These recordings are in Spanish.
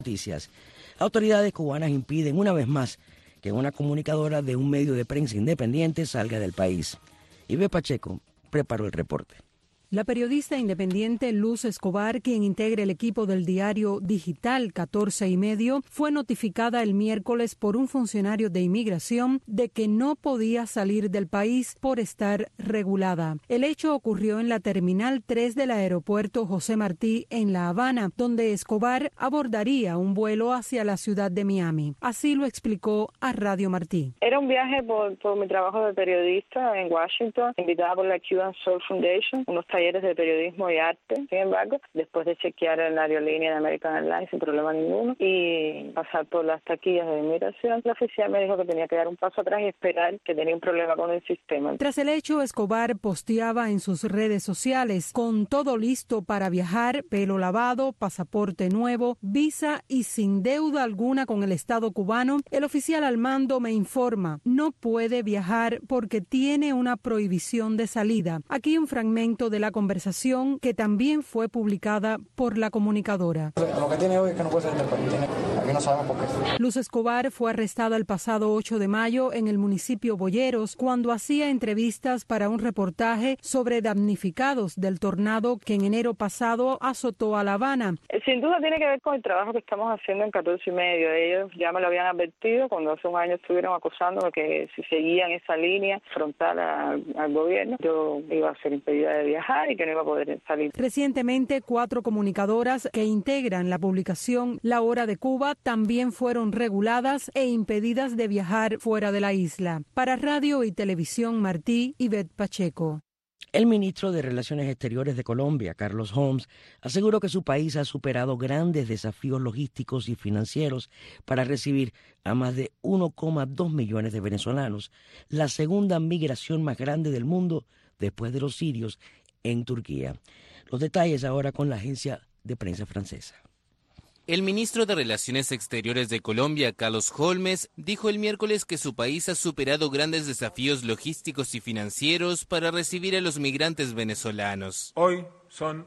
Noticias. Autoridades cubanas impiden una vez más que una comunicadora de un medio de prensa independiente salga del país. Ibe Pacheco preparó el reporte. La periodista independiente Luz Escobar, quien integra el equipo del diario digital 14 y medio, fue notificada el miércoles por un funcionario de inmigración de que no podía salir del país por estar regulada. El hecho ocurrió en la Terminal 3 del aeropuerto José Martí en La Habana, donde Escobar abordaría un vuelo hacia la ciudad de Miami. Así lo explicó a Radio Martí. Era un viaje por mi trabajo de periodista en Washington, invitada por la Cuban Soul Foundation, unos talleres de periodismo y arte. Sin embargo, después de chequear en la aerolínea de American Airlines sin problema ninguno y pasar por las taquillas de inmigración, la oficial me dijo que tenía que dar un paso atrás y esperar, que tenía un problema con el sistema. Tras el hecho, Escobar posteaba en sus redes sociales: con todo listo para viajar, pelo lavado, pasaporte nuevo, visa y sin deuda alguna con el Estado cubano. El oficial al mando me informa: no puede viajar porque tiene una prohibición de salida. Aquí un fragmento de la conversación que también fue publicada por la comunicadora. Lo que tiene hoy es que no puede salir del país. Aquí no sabemos por qué. Luz Escobar fue arrestada el pasado 8 de mayo en el municipio Boyeros cuando hacía entrevistas para un reportaje sobre damnificados del tornado que en enero pasado azotó a La Habana. Sin duda tiene que ver con el trabajo que estamos haciendo en 14 y medio. Ellos ya me lo habían advertido cuando hace un año estuvieron acusándome que si seguían esa línea frontal al gobierno, yo iba a ser impedida de viajar y que no iba a poder salir. Recientemente, 4 comunicadoras que integran la publicación La Hora de Cuba también fueron reguladas e impedidas de viajar fuera de la isla. Para Radio y Televisión Martí, Ivette Pacheco. El ministro de Relaciones Exteriores de Colombia, Carlos Holmes, aseguró que su país ha superado grandes desafíos logísticos y financieros para recibir a más de 1,2 millones de venezolanos, la segunda migración más grande del mundo después de los sirios en Turquía. Los detalles ahora con la agencia de prensa francesa. El ministro de Relaciones Exteriores de Colombia, Carlos Holmes, dijo el miércoles que su país ha superado grandes desafíos logísticos y financieros para recibir a los migrantes venezolanos. Hoy son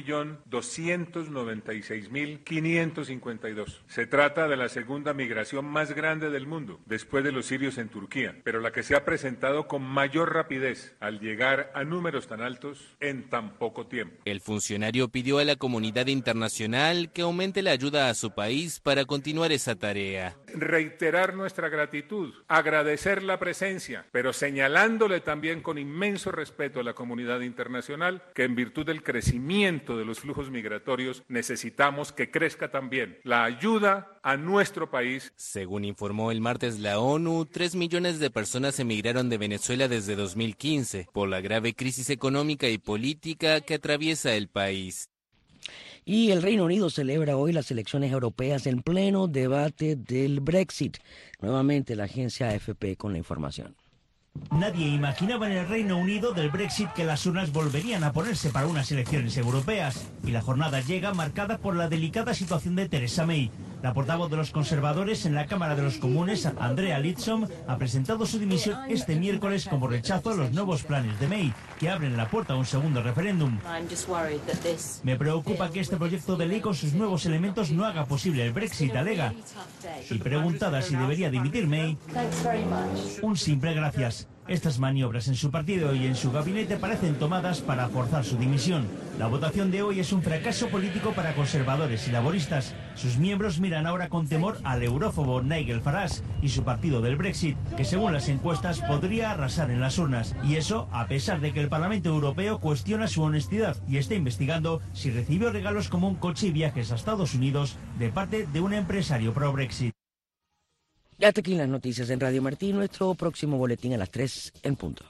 1.296.552. Se trata de la segunda migración más grande del mundo, después de los sirios en Turquía, pero la que se ha presentado con mayor rapidez al llegar a números tan altos en tan poco tiempo. El funcionario pidió a la comunidad internacional que aumente la ayuda a su país para continuar esa tarea. Reiterar nuestra gratitud, agradecer la presencia, pero señalándole también con inmenso respeto a la comunidad internacional que en virtud del crecimiento de los flujos migratorios necesitamos que crezca también la ayuda a nuestro país. Según informó el martes la ONU, 3 millones de personas emigraron de Venezuela desde 2015 por la grave crisis económica y política que atraviesa el país. Y el Reino Unido celebra hoy las elecciones europeas en pleno debate del Brexit. Nuevamente la agencia AFP con la información. Nadie imaginaba en el Reino Unido del Brexit que las urnas volverían a ponerse para unas elecciones europeas. Y la jornada llega marcada por la delicada situación de Theresa May. La portavoz de los conservadores en la Cámara de los Comunes, Andrea Leadsom, ha presentado su dimisión este miércoles como rechazo a los nuevos planes de May, que abren la puerta a un segundo referéndum. Me preocupa que este proyecto de ley con sus nuevos elementos no haga posible el Brexit, alega. Y preguntada si debería dimitir May, un simple gracias. Estas maniobras en su partido y en su gabinete parecen tomadas para forzar su dimisión. La votación de hoy es un fracaso político para conservadores y laboristas. Sus miembros miran ahora con temor al eurófobo Nigel Farage y su partido del Brexit, que según las encuestas podría arrasar en las urnas. Y eso a pesar de que el Parlamento Europeo cuestiona su honestidad y está investigando si recibió regalos como un coche y viajes a Estados Unidos de parte de un empresario pro-Brexit. Y hasta aquí las noticias en Radio Martí, nuestro próximo boletín a las 3 en punto.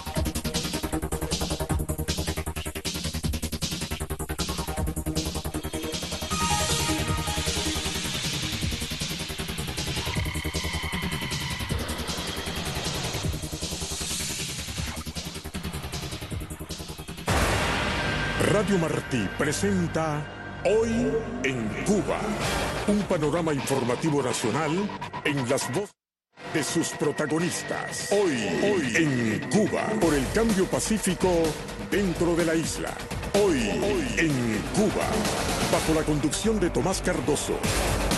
Radio Martí presenta Hoy en Cuba, un panorama informativo nacional en las voces de sus protagonistas. Hoy en Cuba, por el cambio pacífico dentro de la isla. Hoy en Cuba, bajo la conducción de Tomás Cardoso.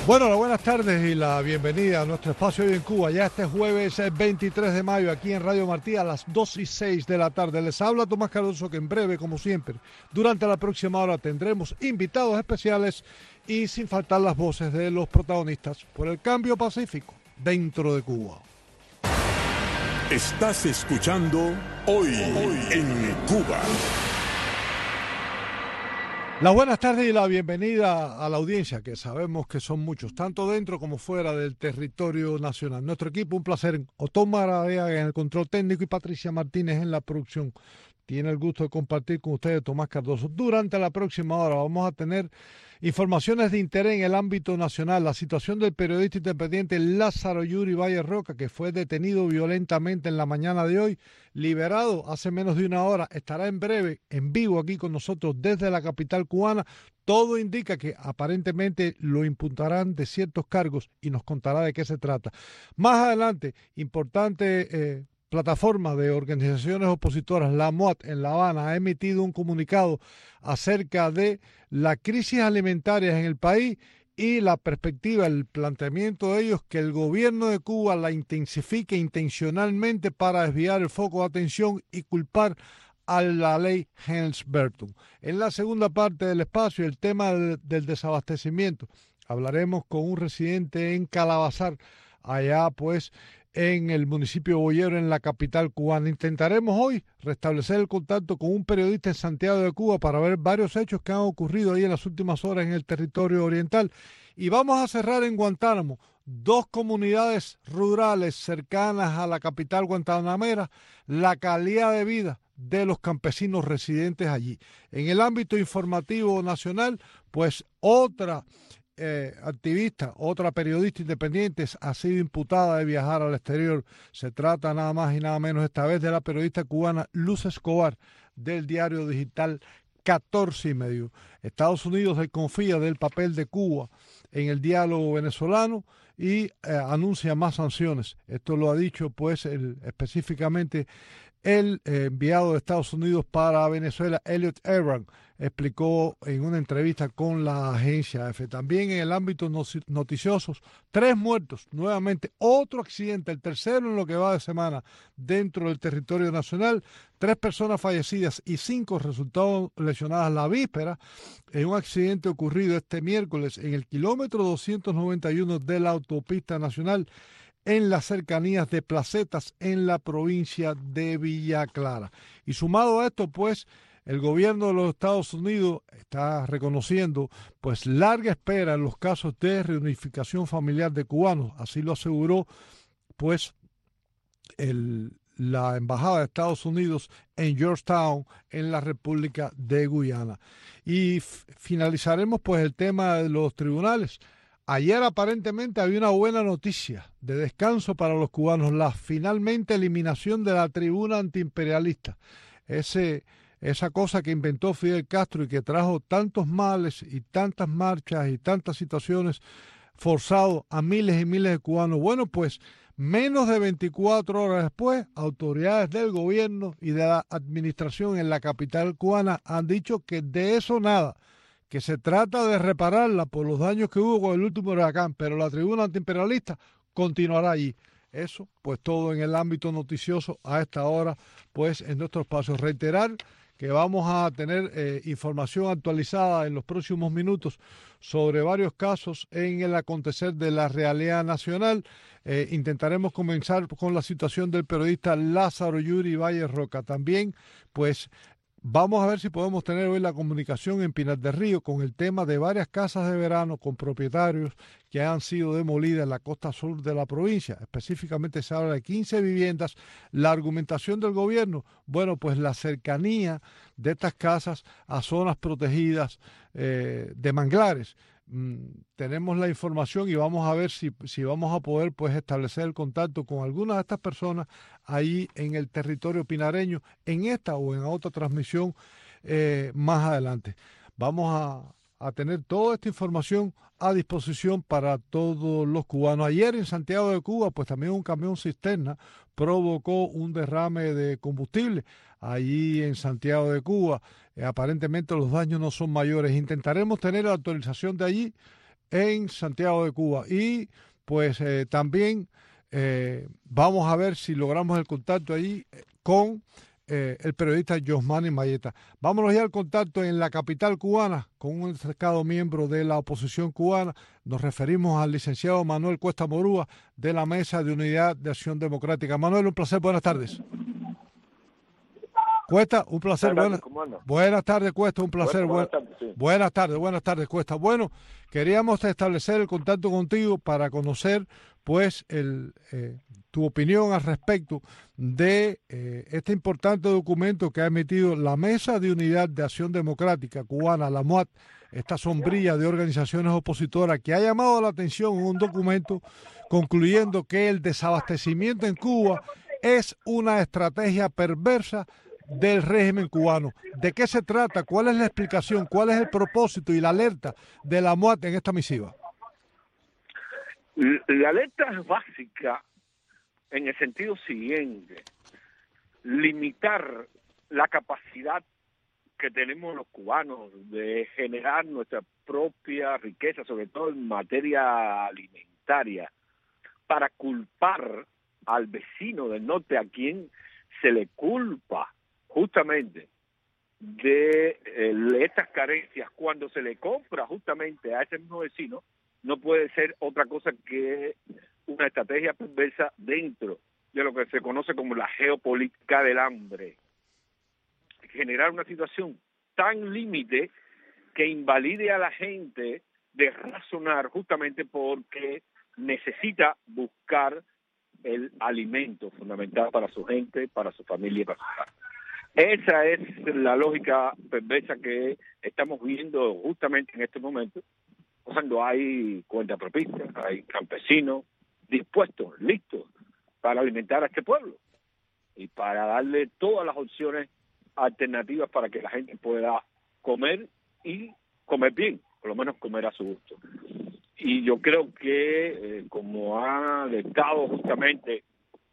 Bueno, las buenas tardes y la bienvenida a nuestro espacio hoy en Cuba. Ya este jueves 23 de mayo aquí en Radio Martí a las 2:06 de la tarde. Les habla Tomás Cardoso, que en breve, como siempre, durante la próxima hora tendremos invitados especiales y sin faltar las voces de los protagonistas por el cambio pacífico dentro de Cuba. Estás escuchando Hoy en Cuba. Las buenas tardes y la bienvenida a la audiencia, que sabemos que son muchos, tanto dentro como fuera del territorio nacional. Nuestro equipo, un placer. Otón Maravilla en el control técnico y Patricia Martínez en la producción. Tiene el gusto de compartir con ustedes Tomás Cardoso. Durante la próxima hora vamos a tener informaciones de interés en el ámbito nacional. La situación del periodista independiente Lázaro Yuri Valle Roca, que fue detenido violentamente en la mañana de hoy, liberado hace menos de una hora, estará en breve en vivo aquí con nosotros desde la capital cubana. Todo indica que aparentemente lo imputarán de ciertos cargos y nos contará de qué se trata. Más adelante, importante plataforma de organizaciones opositoras, la MOAT en La Habana, ha emitido un comunicado acerca de la crisis alimentaria en el país y la perspectiva, el planteamiento de ellos que el gobierno de Cuba la intensifique intencionalmente para desviar el foco de atención y culpar a la ley Helms-Burton. En la segunda parte del espacio, el tema del desabastecimiento. Hablaremos con un residente en Calabazar, allá pues en el municipio de Boyero, en la capital cubana. Intentaremos hoy restablecer el contacto con un periodista en Santiago de Cuba para ver varios hechos que han ocurrido ahí en las últimas horas en el territorio oriental. Y vamos a cerrar en Guantánamo, dos comunidades rurales cercanas a la capital guantanamera, la calidad de vida de los campesinos residentes allí. En el ámbito informativo nacional, pues otra activista, otra periodista independiente ha sido imputada de viajar al exterior. Se trata nada más y nada menos esta vez de la periodista cubana Luz Escobar del diario digital 14 y medio. Estados Unidos desconfía del papel de Cuba en el diálogo venezolano y anuncia más sanciones. Esto lo ha dicho pues específicamente el enviado de Estados Unidos para Venezuela, Elliot Abrams, explicó en una entrevista con la agencia EFE. También en el ámbito noticiosos, 3 muertos, nuevamente otro accidente, el tercero en lo que va de semana dentro del territorio nacional, 3 personas fallecidas y 5 resultaron lesionadas la víspera en un accidente ocurrido este miércoles en el kilómetro 291 de la autopista nacional en las cercanías de Placetas, en la provincia de Villa Clara. Y sumado a esto, pues, el gobierno de los Estados Unidos está reconociendo, pues, larga espera en los casos de reunificación familiar de cubanos. Así lo aseguró, pues, la Embajada de Estados Unidos en Georgetown, en la República de Guyana. Y finalizaremos, pues, el tema de los tribunales. Ayer aparentemente había una buena noticia de descanso para los cubanos, la finalmente eliminación de la tribuna antiimperialista. Esa cosa que inventó Fidel Castro y que trajo tantos males y tantas marchas y tantas situaciones forzado a miles y miles de cubanos. Bueno, pues menos de 24 horas después, autoridades del gobierno y de la administración en la capital cubana han dicho que de eso nada, que se trata de repararla por los daños que hubo con el último huracán, pero la tribuna antiimperialista continuará allí. Eso, pues todo en el ámbito noticioso a esta hora, pues en nuestro espacio. Reiterar que vamos a tener información actualizada en los próximos minutos sobre varios casos en el acontecer de la realidad nacional. Intentaremos comenzar con la situación del periodista Lázaro Yuri Valle Roca. También, pues, vamos a ver si podemos tener hoy la comunicación en Pinar del Río con el tema de varias casas de verano con propietarios que han sido demolidas en la costa sur de la provincia. Específicamente se habla de 15 viviendas. La argumentación del gobierno, bueno, pues la cercanía de estas casas a zonas protegidas de manglares. Tenemos la información y vamos a ver si vamos a poder pues establecer el contacto con algunas de estas personas ahí en el territorio pinareño, en esta o en otra transmisión más adelante. Vamos a tener toda esta información a disposición para todos los cubanos. Ayer en Santiago de Cuba, pues también un camión cisterna provocó un derrame de combustible allí en Santiago de Cuba. Aparentemente los daños no son mayores. Intentaremos tener la actualización de allí en Santiago de Cuba. Y pues también vamos a ver si logramos el contacto allí con el periodista Yosmani Mayeta. Vámonos ya al contacto en la capital cubana con un destacado miembro de la oposición cubana. Nos referimos al licenciado Manuel Cuesta Morúa de la Mesa de Unidad de Acción Democrática. Manuel, un placer, buenas tardes. Cuesta, un placer. Buenas tardes, Cuesta, un placer. Buenas tardes, Cuesta. Bueno, queríamos establecer el contacto contigo para conocer pues tu opinión al respecto de este importante documento que ha emitido la Mesa de Unidad de Acción Democrática cubana, la MUAD, esta sombrilla de organizaciones opositoras que ha llamado la atención en un documento concluyendo que el desabastecimiento en Cuba es una estrategia perversa del régimen cubano. ¿De qué se trata? ¿Cuál es la explicación? ¿Cuál es el propósito y la alerta de la MUAD en esta misiva? La alerta es básica en el sentido siguiente: limitar la capacidad que tenemos los cubanos de generar nuestra propia riqueza, sobre todo en materia alimentaria, para culpar al vecino del norte, a quien se le culpa justamente de estas carencias, cuando se le compra justamente a ese mismo vecino. No puede ser otra cosa que una estrategia perversa dentro de lo que se conoce como la geopolítica del hambre. Generar una situación tan límite que invalide a la gente de razonar, justamente porque necesita buscar el alimento fundamental para su gente, para su familia y para su casa. Esa es la lógica perversa que estamos viendo justamente en este momento, cuando hay cuentapropistas, hay campesinos dispuestos, listos para alimentar a este pueblo y para darle todas las opciones alternativas para que la gente pueda comer y comer bien, por lo menos comer a su gusto. Y yo creo que, como ha dictado justamente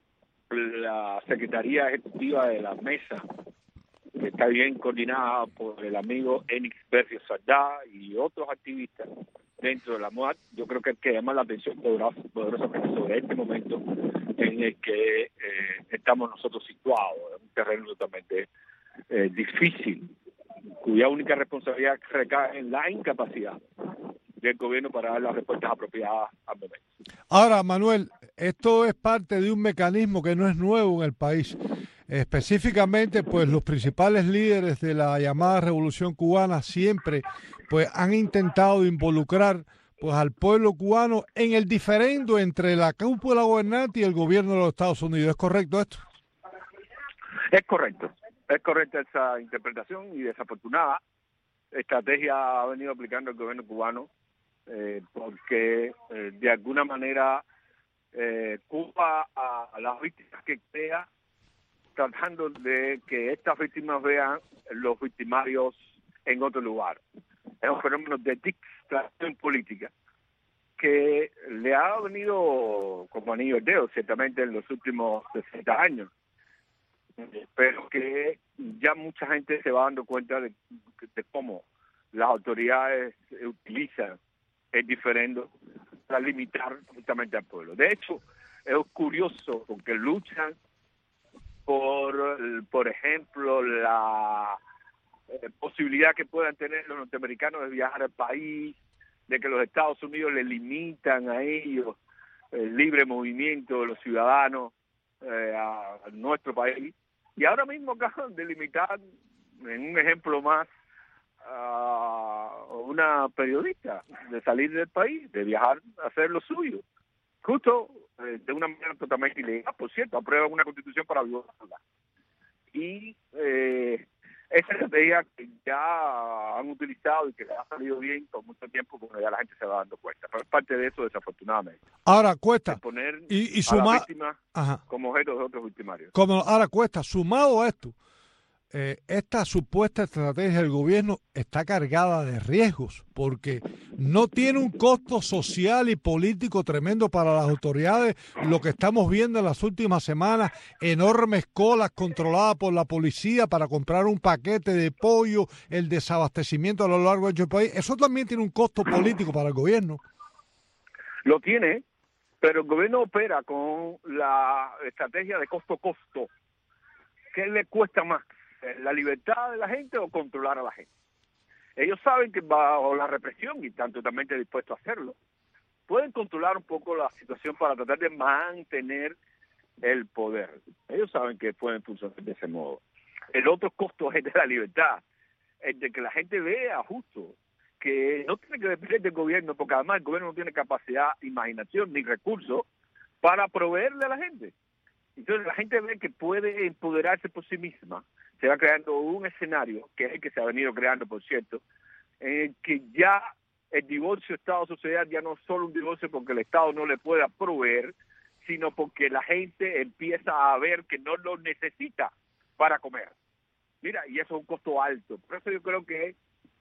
la Secretaría Ejecutiva de la Mesa, que está bien coordinada por el amigo Enix Berrio Sardá y otros activistas dentro de la MUAD, yo creo que hay que llamar la atención poderosamente sobre este momento en el que estamos nosotros situados, en un terreno totalmente difícil, cuya única responsabilidad recae en la incapacidad del gobierno para dar las respuestas apropiadas al momento. Ahora, Manuel, esto es parte de un mecanismo que no es nuevo en el país. Específicamente, pues los principales líderes de la llamada Revolución Cubana siempre pues han intentado involucrar pues al pueblo cubano en el diferendo entre la cúpula gobernante y el gobierno de los Estados Unidos. ¿Es correcto esto? Es correcta esa interpretación, y desafortunada estrategia ha venido aplicando el gobierno cubano porque de alguna manera culpa a las víctimas que crea, tratando de que estas víctimas vean los victimarios en otro lugar. Es un fenómeno de distracción política que le ha venido como anillo al dedo, ciertamente, en los últimos 60 años, pero que ya mucha gente se va dando cuenta de cómo las autoridades utilizan el diferendo para limitar justamente al pueblo. De hecho, es curioso porque luchan por ejemplo, la posibilidad que puedan tener los norteamericanos de viajar al país, de que los Estados Unidos le limitan a ellos el libre movimiento de los ciudadanos a nuestro país. Y ahora mismo acaban de limitar, en un ejemplo más, a una periodista de salir del país, de viajar a hacer lo suyo, justo de una manera totalmente ilegal. Por cierto, aprueban una constitución para violarla. Y esa estrategia que ya han utilizado y que les ha salido bien por mucho tiempo, porque ya la gente se va dando cuenta. Pero es parte de eso, desafortunadamente. Ahora, Cuesta, de poner y a la víctima como objeto de otros victimarios. Ahora, Cuesta, sumado a esto, esta supuesta estrategia del gobierno está cargada de riesgos porque no tiene un costo social y político tremendo para las autoridades. Lo que estamos viendo en las últimas semanas, enormes colas controladas por la policía para comprar un paquete de pollo, el desabastecimiento a lo largo del país, eso también tiene un costo político para el gobierno. Lo tiene, pero el gobierno opera con la estrategia de costo-costo. ¿Qué le cuesta más? ¿La libertad de la gente o controlar a la gente? Ellos saben que bajo la represión, y están totalmente dispuestos a hacerlo, pueden controlar un poco la situación para tratar de mantener el poder. Ellos saben que pueden funcionar de ese modo. El otro costo es de la libertad, el de que la gente vea justo, que no tiene que depender del gobierno, porque además el gobierno no tiene capacidad, imaginación ni recursos para proveerle a la gente. Entonces la gente ve que puede empoderarse por sí misma. Se va creando un escenario, que es el que se ha venido creando, por cierto, en el que ya el divorcio Estado-sociedad ya no es solo un divorcio porque el Estado no le pueda proveer, sino porque la gente empieza a ver que no lo necesita para comer. Mira, y eso es un costo alto. Por eso yo creo que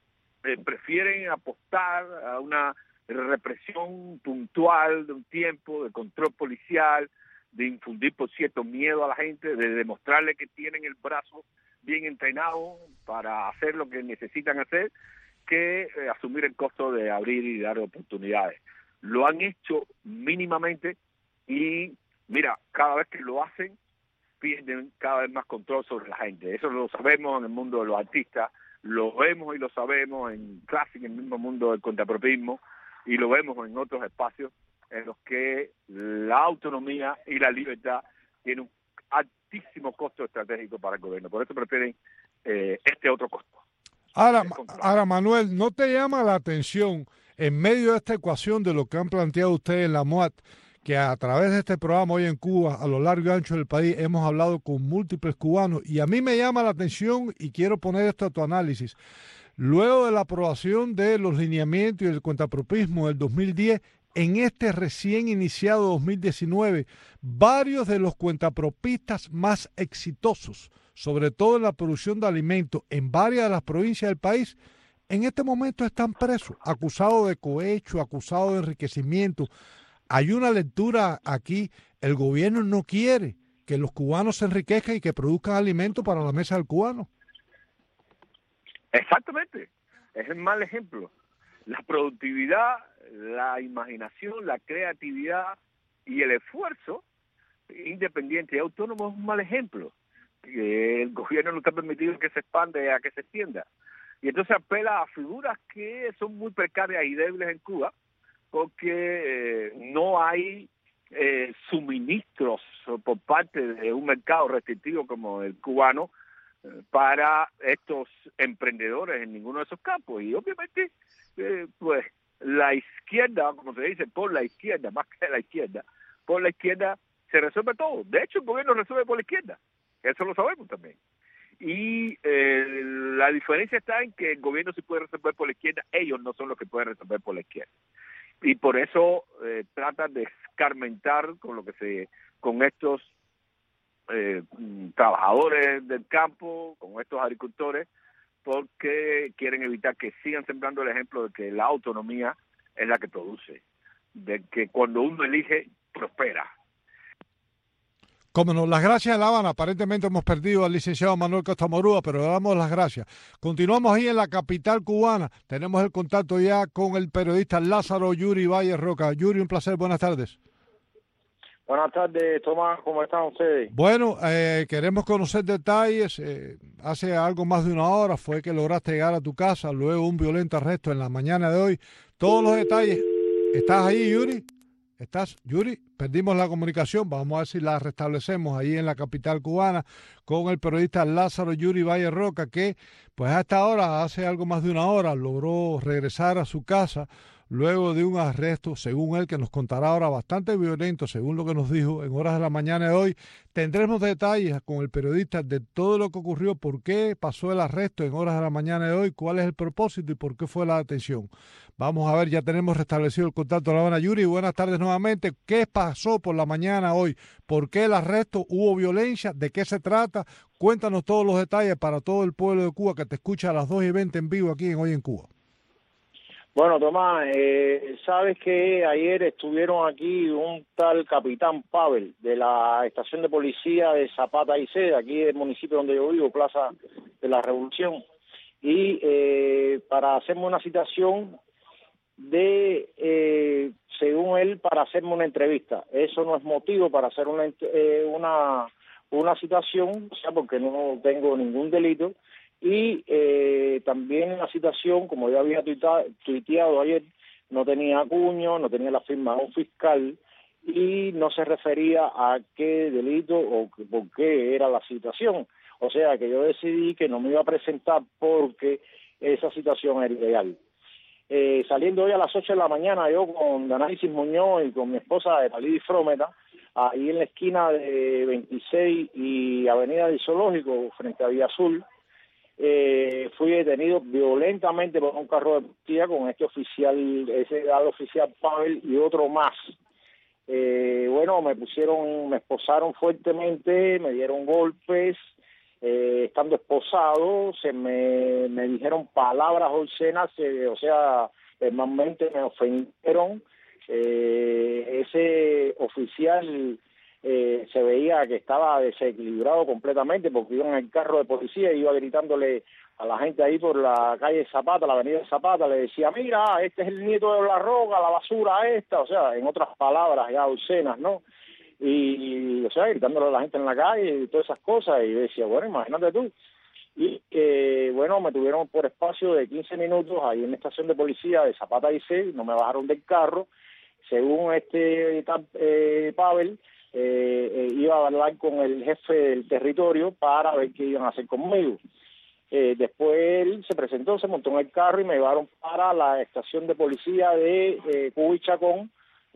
prefieren apostar a una represión puntual de un tiempo, de control policial, de infundir, por cierto, miedo a la gente, de demostrarle que tienen el brazo bien entrenado para hacer lo que necesitan hacer, que asumir el costo de abrir y dar oportunidades. Lo han hecho mínimamente y, mira, cada vez que lo hacen, pierden cada vez más control sobre la gente. Eso lo sabemos en el mundo de los artistas, lo vemos y lo sabemos en clásico, en el mismo mundo del contrapropismo, y lo vemos en otros espacios en los que la autonomía y la libertad tienen un altísimo costo estratégico para el gobierno. Por eso prefieren este otro costo. Ahora, Manuel, ¿no te llama la atención, en medio de esta ecuación de lo que han planteado ustedes en la MOAT, que a través de este programa hoy en Cuba, a lo largo y ancho del país, hemos hablado con múltiples cubanos, y a mí me llama la atención, y quiero poner esto a tu análisis, luego de la aprobación de los lineamientos y el cuentapropismo del 2010, en este recién iniciado 2019, varios de los cuentapropistas más exitosos, sobre todo en la producción de alimentos en varias de las provincias del país, en este momento están presos, acusados de cohecho, acusados de enriquecimiento. Hay una lectura aquí, el gobierno no quiere que los cubanos se enriquezcan y que produzcan alimentos para la mesa del cubano. Exactamente, es el mal ejemplo. La productividad, la imaginación, la creatividad y el esfuerzo independiente y autónomo es un mal ejemplo. El gobierno no está permitido que se expanda y a que se extienda. Y entonces apela a figuras que son muy precarias y débiles en Cuba, porque no hay suministros por parte de un mercado restrictivo como el cubano para estos emprendedores en ninguno de esos campos. Y obviamente, pues la izquierda, como se dice, por la izquierda, más que la izquierda, por la izquierda se resuelve todo. De hecho, el gobierno resuelve por la izquierda. Eso lo sabemos también. Y la diferencia está en que el gobierno sí puede resolver por la izquierda, ellos no son los que pueden resolver por la izquierda. Y por eso tratan de escarmentar con estos trabajadores del campo, con estos agricultores, porque quieren evitar que sigan sembrando el ejemplo de que la autonomía es la que produce, de que cuando uno elige, prospera. Como no, las gracias de La Habana. Aparentemente hemos perdido al licenciado Manuel Costamorúa, pero le damos las gracias. Continuamos ahí en la capital cubana. Tenemos el contacto ya con el periodista Lázaro Yuri Valle Roca. Yuri, un placer. Buenas tardes. Buenas tardes, Tomás. ¿Cómo están ustedes? Bueno, queremos conocer detalles. Hace algo más de una hora fue que lograste llegar a tu casa, luego un violento arresto en la mañana de hoy. Todos los detalles. ¿Estás ahí, Yuri? ¿Estás, Yuri? Perdimos la comunicación, vamos a ver si la restablecemos ahí en la capital cubana con el periodista Lázaro Yuri Valle Roca, que pues hasta ahora, hace algo más de una hora, logró regresar a su casa luego de un arresto, según él, que nos contará ahora bastante violento, según lo que nos dijo en horas de la mañana de hoy. Tendremos detalles con el periodista de todo lo que ocurrió, por qué pasó el arresto en horas de la mañana de hoy, cuál es el propósito y por qué fue la detención. Vamos a ver, ya tenemos restablecido el contacto de La Habana. Yuri, buenas tardes nuevamente. ¿Qué pasó por la mañana hoy? ¿Por qué el arresto? ¿Hubo violencia? ¿De qué se trata? Cuéntanos todos los detalles para todo el pueblo de Cuba que te escucha a las 2:20 en vivo aquí en Hoy en Cuba. Bueno, Tomás, sabes que ayer estuvieron aquí un tal capitán Pavel de la estación de policía de Zapata y Seda, aquí del municipio donde yo vivo, Plaza de la Revolución, y para hacerme una citación según él, para hacerme una entrevista. Eso no es motivo para hacer una citación, o sea, porque no tengo ningún delito. Y también la citación, como yo había tuiteado ayer, no tenía cuño, no tenía la firma de un fiscal y no se refería a qué delito o por qué era la citación. O sea que yo decidí que no me iba a presentar porque esa citación era ilegal. Saliendo hoy a las 8 de la mañana, yo con Danáisis Muñoz y con mi esposa Etalidis Frometa, ahí en la esquina de 26 y Avenida del Zoológico, frente a Vía Azul, fui detenido violentamente por un carro de policía con ese oficial Pavel y otro más. Bueno, me esposaron fuertemente, me dieron golpes, estando esposado, me dijeron palabras obscenas, o sea, normalmente me ofendieron. Ese oficial se veía que estaba desequilibrado completamente porque iba en el carro de policía y iba gritándole a la gente ahí por la calle Zapata, la avenida Zapata, le decía, mira, este es el nieto de La Roca, la basura esta, o sea, en otras palabras ya obscenas, ¿no? Y o sea, gritándole a la gente en la calle y todas esas cosas, y yo decía, bueno, imagínate tú. Y bueno, me tuvieron por espacio de 15 minutos ahí en la estación de policía de Zapata y C, no me bajaron del carro. Según Pavel, iba a hablar con el jefe del territorio para ver qué iban a hacer conmigo. Después él se presentó, se montó en el carro y me llevaron para la estación de policía de Cuba y Chacón,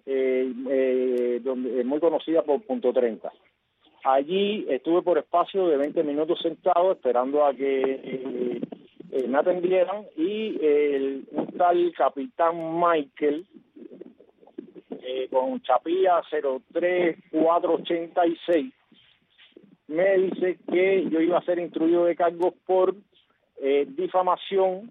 donde es muy conocida por Punto 30. Allí estuve por espacio de 20 minutos sentado esperando a que me atendieran y un tal capitán Michael con chapilla 03486 me dice que yo iba a ser instruido de cargos por difamación,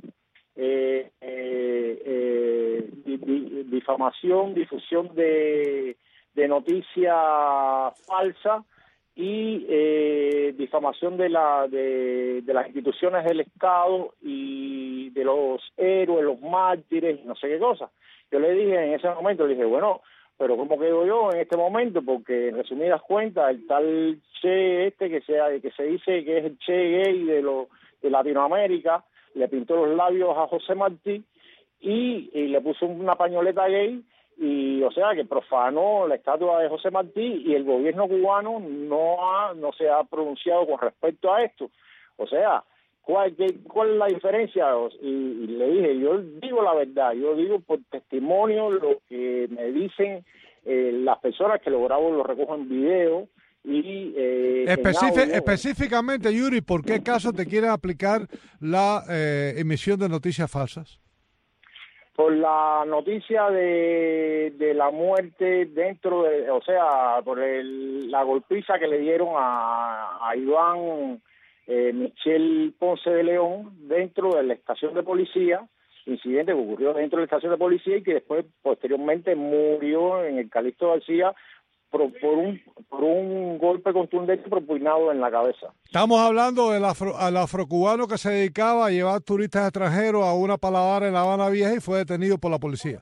difusión de noticia falsa y difamación de las instituciones del Estado y de los héroes, los mártires, no sé qué cosa. Yo le dije en ese momento, le dije, bueno, pero ¿cómo quedo yo en este momento? Porque en resumidas cuentas, el tal Che que se dice que es el Che gay de Latinoamérica, le pintó los labios a José Martí y le puso una pañoleta gay y, o sea, que profanó la estatua de José Martí y el gobierno cubano no se ha pronunciado con respecto a esto. O sea, ¿cuál es la diferencia? Y le dije, yo digo la verdad, yo digo por testimonio lo que me dicen las personas que lo grabo, lo recojo en video y específicamente, Yuri, ¿por qué caso te quieren aplicar la emisión de noticias falsas? Por la noticia de la muerte dentro de, o sea, por la golpiza que le dieron a Iván Michel Ponce de León dentro de la estación de policía, incidente que ocurrió dentro de la estación de policía y que después posteriormente murió en el Calixto García por un golpe contundente propinado en la cabeza. Estamos hablando del afrocubano que se dedicaba a llevar turistas extranjeros a una paladar en La Habana Vieja y fue detenido por la policía.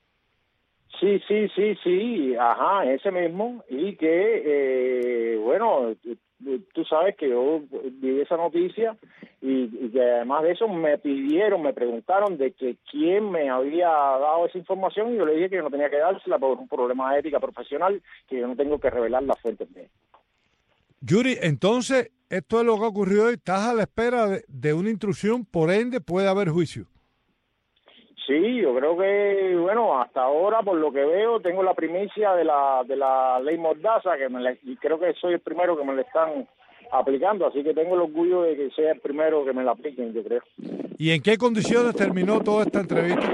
Sí, ajá, ese mismo, y que, bueno, tú sabes que yo vi esa noticia y que además de eso me preguntaron de que quién me había dado esa información y yo le dije que yo no tenía que dársela por un problema de ética profesional, que yo no tengo que revelar las fuentes de él. Yuri, entonces, esto es lo que ocurrió hoy, estás a la espera de una instrucción, por ende puede haber juicio. Sí, yo creo que, bueno, hasta ahora, por lo que veo, tengo la primicia de la ley Mordaza, y creo que soy el primero que me la están aplicando, así que tengo el orgullo de que sea el primero que me la apliquen, yo creo. ¿Y en qué condiciones terminó toda esta entrevista?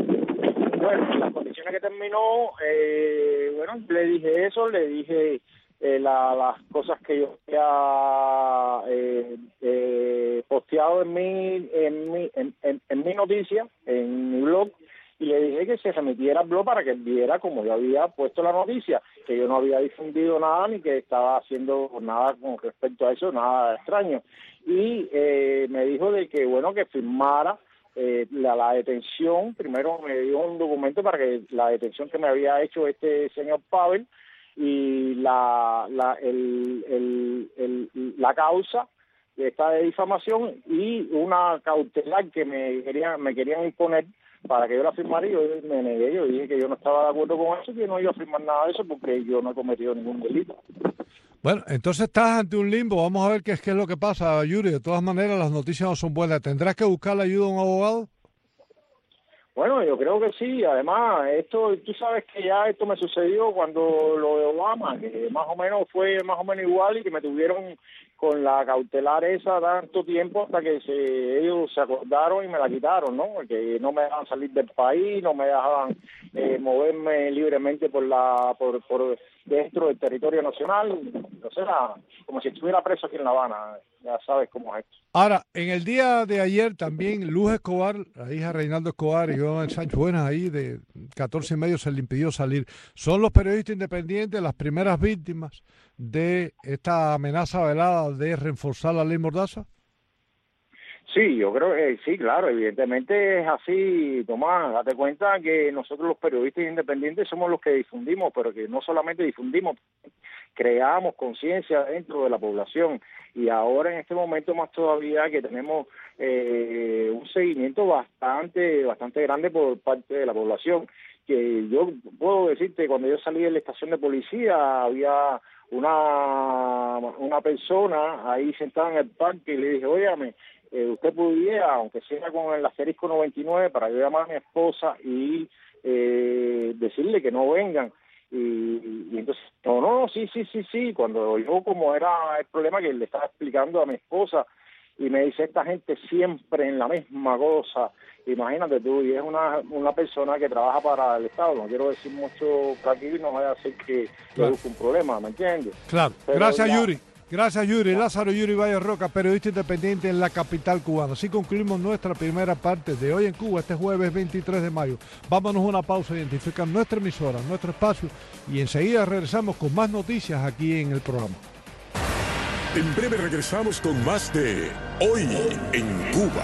Bueno, las condiciones que terminó, bueno, le dije las cosas que yo había posteado en mi noticia, en mi blog, y le dije que se remitiera al blog para que él viera como yo había puesto la noticia, que yo no había difundido nada ni que estaba haciendo nada con respecto a eso, nada extraño. Y me dijo de que, bueno, que firmara la detención. Primero me dio un documento para que la detención que me había hecho este señor Pavel y la causa esta de difamación y una cautelar que me querían imponer para que yo la firmara, y yo me negué. Yo dije que yo no estaba de acuerdo con eso, que no iba a firmar nada de eso porque yo no he cometido ningún delito. Bueno, entonces estás ante un limbo. Vamos a ver qué es lo que pasa, Yuri. De todas maneras, las noticias no son buenas. ¿Tendrás que buscar la ayuda de un abogado? Bueno, yo creo que sí. Además, tú sabes que ya esto me sucedió cuando lo de Obama, que más o menos fue más o menos igual, y que me tuvieron con la cautelar esa tanto tiempo hasta que ellos se acordaron y me la quitaron, ¿no? Porque no me dejaban salir del país, no me dejaban moverme libremente por dentro del territorio nacional. O sea, como si estuviera preso aquí en La Habana. Ya sabes cómo es esto. Ahora, en el día de ayer también Luz Escobar, la hija de Reinaldo Escobar y Joan Sánchez Buenas, ahí de 14 y medio, se le impidió salir. ¿Son los periodistas independientes las primeras víctimas de esta amenaza velada de reforzar la ley Mordaza? Sí, yo creo que sí, claro, evidentemente es así, Tomás. Date cuenta que nosotros los periodistas independientes somos los que difundimos, pero que no solamente difundimos, creamos conciencia dentro de la población, y ahora en este momento más todavía que tenemos un seguimiento bastante grande por parte de la población. Que yo puedo decirte, cuando yo salí de la estación de policía había una persona ahí sentada en el parque y le dije, óyame, usted pudiera, aunque sea con el asterisco 99, para yo llamar a mi esposa y decirle que no vengan. Y entonces, no, sí, cuando yo, como era el problema que le estaba explicando a mi esposa, y me dice, esta gente siempre en la misma cosa, imagínate tú, y es una persona que trabaja para el Estado, no quiero decir mucho para aquí, no vaya a hacer que busque un problema, ¿me entiendes? Claro. Gracias, Yuri. Gracias, Yuri. Lázaro Yuri Valle Roca, periodista independiente en la capital cubana. Así concluimos nuestra primera parte de Hoy en Cuba, este jueves 23 de mayo. Vámonos a una pausa, identificar nuestra emisora, nuestro espacio, y enseguida regresamos con más noticias aquí en el programa. En breve regresamos con más de Hoy en Cuba.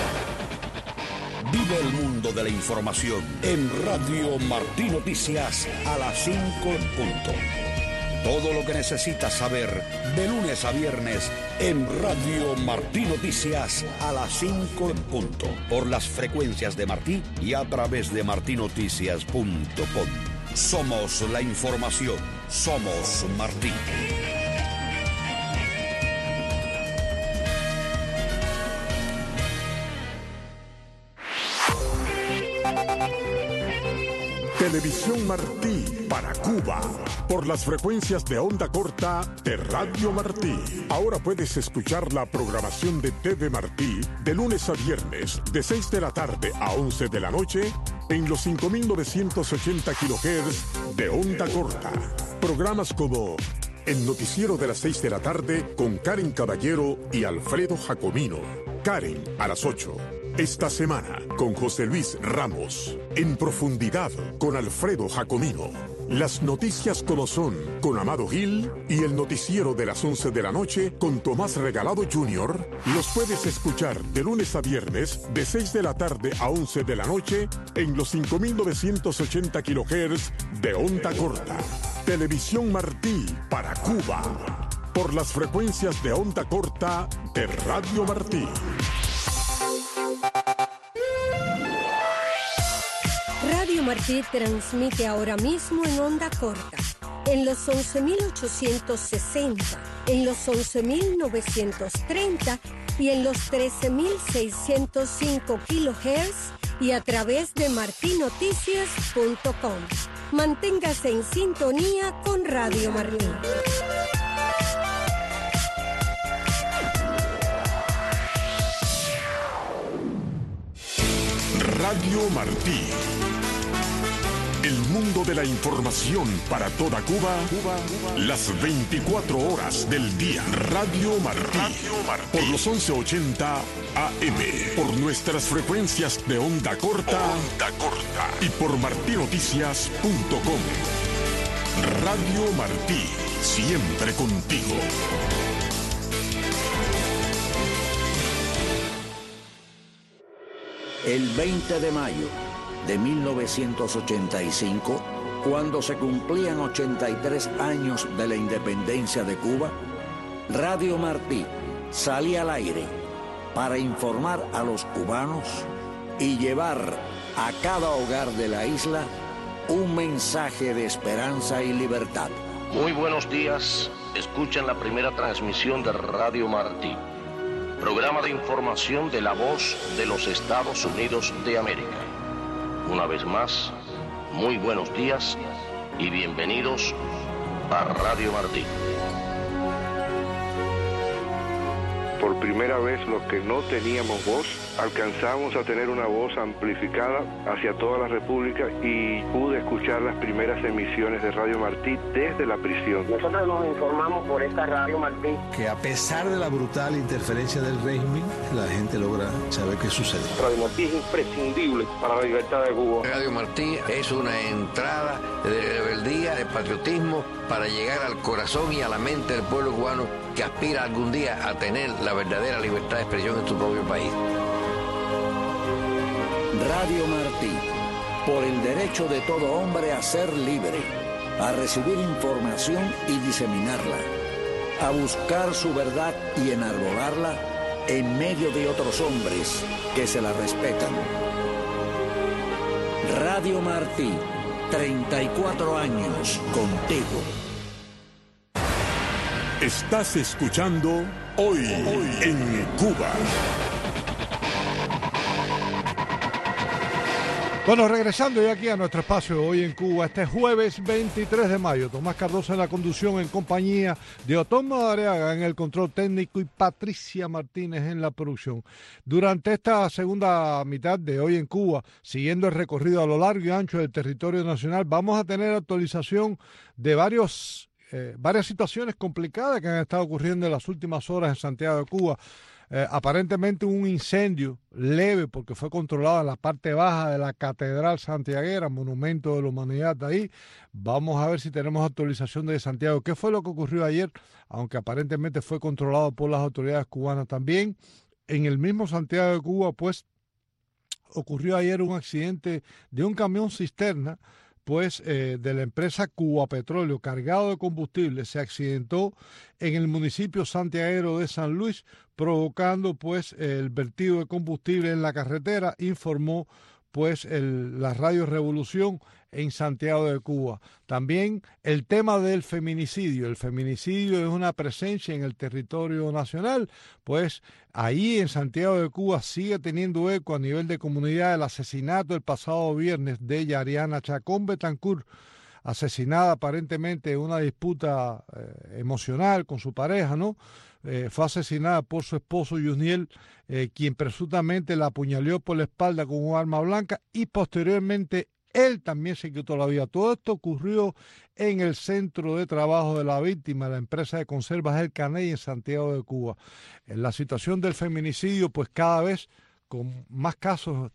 Vive el mundo de la información en Radio Martí Noticias a las 5 en punto. Todo lo que necesitas saber de lunes a viernes en Radio Martí Noticias a las 5 en punto. Por las frecuencias de Martí y a través de martinoticias.com. Somos la información. Somos Martí. Televisión Martí para Cuba, por las frecuencias de onda corta de Radio Martí. Ahora puedes escuchar la programación de TV Martí de lunes a viernes, de 6 de la tarde a 11 de la noche, en los 5.980 kHz de onda corta. Programas como El Noticiero de las 6 de la tarde con Karen Caballero y Alfredo Jacomino. Karen a las 8. Esta semana con José Luis Ramos. En Profundidad con Alfredo Jacomino. Las noticias como son con Amado Gil, y el noticiero de las 11 de la noche con Tomás Regalado Jr. los puedes escuchar de lunes a viernes de 6 de la tarde a 11 de la noche en los 5.980 kHz de onda corta. Televisión Martí para Cuba, por las frecuencias de onda corta de Radio Martí. Radio Martí transmite ahora mismo en onda corta, en los 11.860, en los 11.930 y en los 13.605 kHz y a través de martinoticias.com. Manténgase en sintonía con Radio Martí. Radio Martí. El mundo de la información para toda Cuba, las 24 horas del día. Radio Martí. Por los 1180 AM. Por nuestras frecuencias de onda corta. Y por martinoticias.com. Radio Martí. Siempre contigo. El 20 de mayo de 1985, cuando se cumplían 83 años de la independencia de Cuba, Radio Martí salía al aire para informar a los cubanos y llevar a cada hogar de la isla un mensaje de esperanza y libertad. Muy buenos días, escuchan la primera transmisión de Radio Martí, programa de información de la voz de los Estados Unidos de América. Una vez más, muy buenos días y bienvenidos a Radio Martí. Por primera vez, los que no teníamos voz, alcanzamos a tener una voz amplificada hacia toda la República y pude escuchar las primeras emisiones de Radio Martí desde la prisión. Nosotros nos informamos por esta Radio Martí. Que a pesar de la brutal interferencia del régimen, la gente logra saber qué sucede. Radio Martí es imprescindible para la libertad de Cuba. Radio Martí es una entrada de rebeldía, de patriotismo, para llegar al corazón y a la mente del pueblo cubano que aspira algún día a tener la verdadera libertad de expresión en su propio país. Radio Martí, por el derecho de todo hombre a ser libre, a recibir información y diseminarla, a buscar su verdad y enarbolarla en medio de otros hombres que se la respetan. Radio Martí, 34 años contigo. Estás escuchando Hoy en Cuba. Bueno, regresando ya aquí a nuestro espacio Hoy en Cuba, este jueves 23 de mayo, Tomás Cardoso en la conducción en compañía de Otón Madariaga en el control técnico y Patricia Martínez en la producción. Durante esta segunda mitad de Hoy en Cuba, siguiendo el recorrido a lo largo y ancho del territorio nacional, vamos a tener actualización de varias situaciones complicadas que han estado ocurriendo en las últimas horas en Santiago de Cuba. Aparentemente un incendio leve porque fue controlado en la parte baja de la Catedral Santiaguera, monumento de la humanidad de ahí. Vamos a ver si tenemos actualización de Santiago. ¿Qué fue lo que ocurrió ayer? Aunque aparentemente fue controlado por las autoridades cubanas también. En el mismo Santiago de Cuba, pues, ocurrió ayer un accidente de un camión cisterna, pues de la empresa Cuba Petróleo, cargado de combustible, se accidentó en el municipio santiaguero de San Luis, provocando pues el vertido de combustible en la carretera, informó pues la Radio Revolución en Santiago de Cuba. También el tema del feminicidio. El feminicidio es una presencia en el territorio nacional, pues ahí en Santiago de Cuba sigue teniendo eco a nivel de comunidad el asesinato el pasado viernes de Yariana Chacón Betancourt, asesinada aparentemente en una disputa emocional con su pareja, ¿no? Fue asesinada por su esposo Yusniel, quien presuntamente la apuñaló por la espalda con un arma blanca y posteriormente él también se quitó la vida. Todo esto ocurrió en el centro de trabajo de la víctima, la empresa de conservas El Caney en Santiago de Cuba. En la situación del feminicidio, pues cada vez con más casos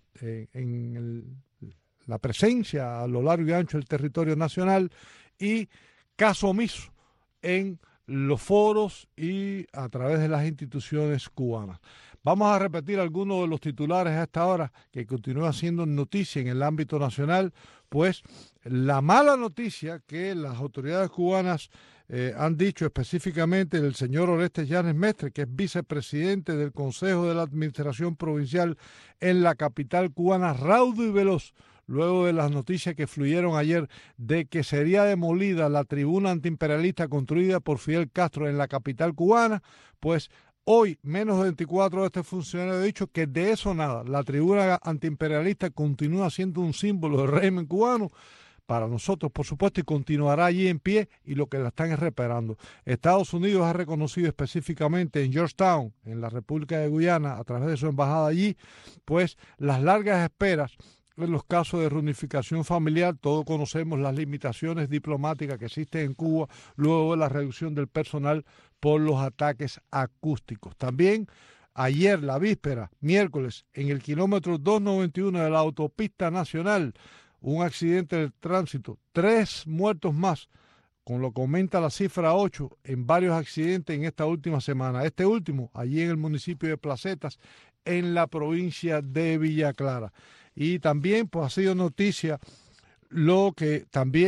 la presencia a lo largo y ancho del territorio nacional y caso omiso en los foros y a través de las instituciones cubanas. Vamos a repetir algunos de los titulares a esta hora que continúan siendo noticia en el ámbito nacional, pues la mala noticia que las autoridades cubanas han dicho específicamente del señor Orestes Llanes Mestre, que es vicepresidente del Consejo de la Administración Provincial en la capital cubana, raudo y veloz, luego de las noticias que fluyeron ayer de que sería demolida la tribuna antiimperialista construida por Fidel Castro en la capital cubana, pues hoy, menos de 24 de este funcionario ha dicho que de eso nada. La tribuna antiimperialista continúa siendo un símbolo del régimen cubano para nosotros, por supuesto, y continuará allí en pie y lo que la están es reparando. Estados Unidos ha reconocido específicamente en Georgetown, en la República de Guyana, a través de su embajada allí, pues las largas esperas en los casos de reunificación familiar. Todos conocemos las limitaciones diplomáticas que existen en Cuba luego de la reducción del personal por los ataques acústicos. También ayer, la víspera, miércoles, en el kilómetro 291 de la autopista nacional, un accidente de tránsito, 3 muertos más, con lo que aumenta la cifra 8 en varios accidentes en esta última semana. Este último, allí en el municipio de Placetas, en la provincia de Villa Clara. Y también pues ha sido noticia lo que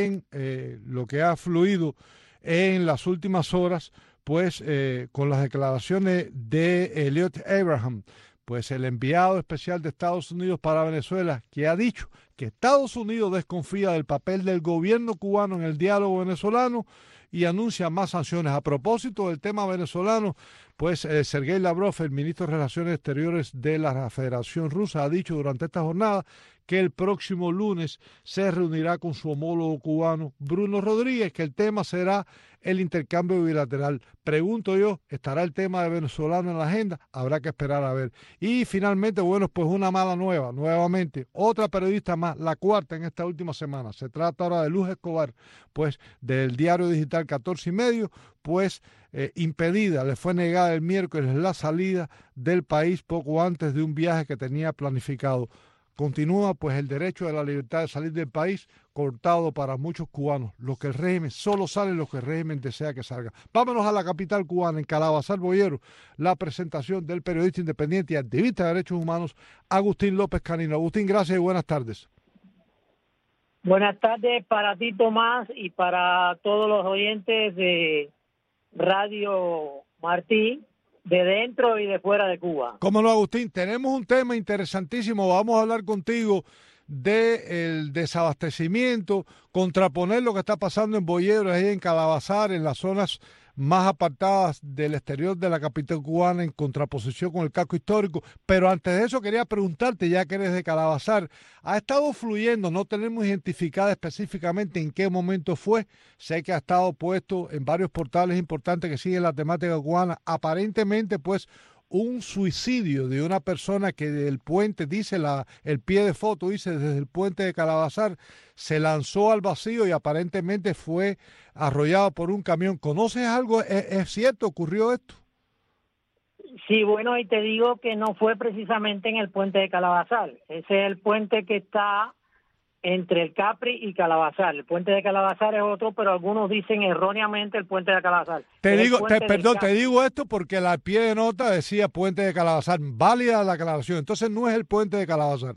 ha fluido en las últimas horas, pues con las declaraciones de Elliot Abraham, pues el enviado especial de Estados Unidos para Venezuela, que ha dicho que Estados Unidos desconfía del papel del gobierno cubano en el diálogo venezolano y anuncia más sanciones. A propósito del tema venezolano, pues Sergei Lavrov, el ministro de Relaciones Exteriores de la Federación Rusa, ha dicho durante esta jornada que el próximo lunes se reunirá con su homólogo cubano Bruno Rodríguez, que el tema será el intercambio bilateral. Pregunto yo, ¿estará el tema de venezolano en la agenda? Habrá que esperar a ver. Y finalmente, bueno, pues una mala nueva, nuevamente, otra periodista más, la cuarta en esta última semana. Se trata ahora de Luz Escobar, pues del diario digital 14 y medio, pues impedida, le fue negada el miércoles la salida del país poco antes de un viaje que tenía planificado. Continúa pues el derecho de la libertad de salir del país cortado para muchos cubanos. Lo que el régimen, solo sale lo que el régimen desea que salga. Vámonos a la capital cubana, en Calabazar, Boyero, la presentación del periodista independiente y activista de derechos humanos, Agustín López Canino. Agustín, gracias y buenas tardes. Buenas tardes para ti, Tomás, y para todos los oyentes de Radio Martí, de dentro y de fuera de Cuba. Cómo no, Agustín, tenemos un tema interesantísimo. Vamos a hablar contigo del desabastecimiento, contraponer lo que está pasando en Boyero, ahí en Calabazar, en las zonas más apartadas del exterior de la capital cubana, en contraposición con el casco histórico. Pero antes de eso quería preguntarte, ya que eres de Calabazar, ¿ha estado fluyendo? No tenemos identificada específicamente en qué momento fue. Sé que ha estado puesto en varios portales importantes que siguen la temática cubana. Aparentemente, pues, un suicidio de una persona que del puente, dice el pie de foto, dice desde el puente de Calabazar, se lanzó al vacío y aparentemente fue arrollado por un camión. ¿Conoces algo? ¿Es cierto? ¿Ocurrió esto? Sí, bueno, y te digo que no fue precisamente en el puente de Calabazar. Ese es el puente que está entre el Capri y Calabazar. El puente de Calabazar es otro, pero algunos dicen erróneamente el puente de Calabazar. Te digo esto porque al pie de nota decía puente de Calabazar. Válida la aclaración. Entonces no es el puente de Calabazar.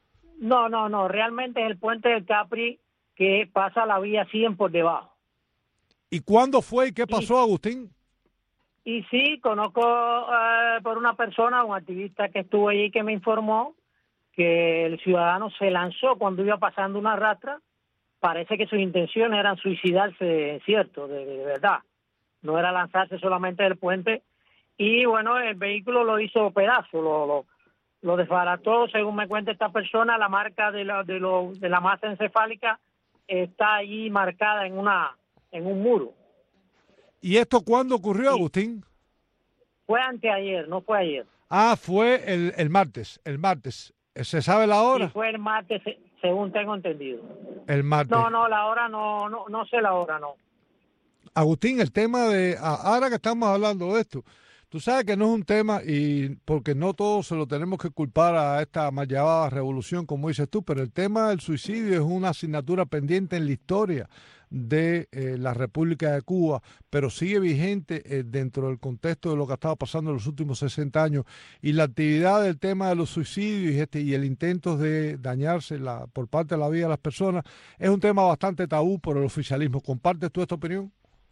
No, realmente es el puente del Capri que pasa la vía 100 por debajo. ¿Y cuándo fue y qué pasó, Agustín? Y sí, conozco por una persona, un activista que estuvo allí que me informó que el ciudadano se lanzó cuando iba pasando una rastra. Parece que sus intenciones eran suicidarse, cierto, de verdad. No era lanzarse solamente del puente. Y bueno, el vehículo lo hizo pedazo, lo desbarató, según me cuenta esta persona. La marca de la masa encefálica está allí marcada en un muro. ¿Y esto cuándo ocurrió, Agustín? Fue anteayer, no fue ayer. Ah, fue el martes. ¿Se sabe la hora? Sí, fue el martes, según tengo entendido. El martes. No, la hora no sé la hora, no. Agustín, el tema ahora que estamos hablando de esto, tú sabes que no es un tema, y porque no todos se lo tenemos que culpar a esta mal llamada revolución, como dices tú, pero el tema del suicidio es una asignatura pendiente en la historia de la República de Cuba, pero sigue vigente dentro del contexto de lo que ha estado pasando en los últimos 60 años, y la actividad del tema de los suicidios y el intento de dañarse por parte de la vida de las personas es un tema bastante tabú por el oficialismo. ¿Compartes tú esta opinión?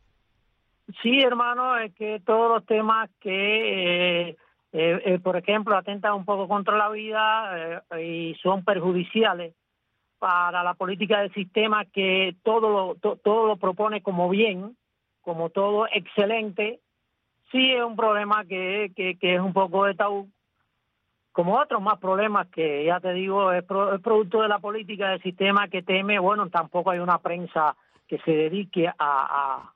Sí, hermano, es que todos los temas que, por ejemplo, atentan un poco contra la vida y son perjudiciales para la política del sistema, que todo lo propone como bien, como todo excelente, sí es un problema que es un poco de tabú, como otros más problemas que, ya te digo, es producto de la política del sistema que teme. Bueno, tampoco hay una prensa que se dedique a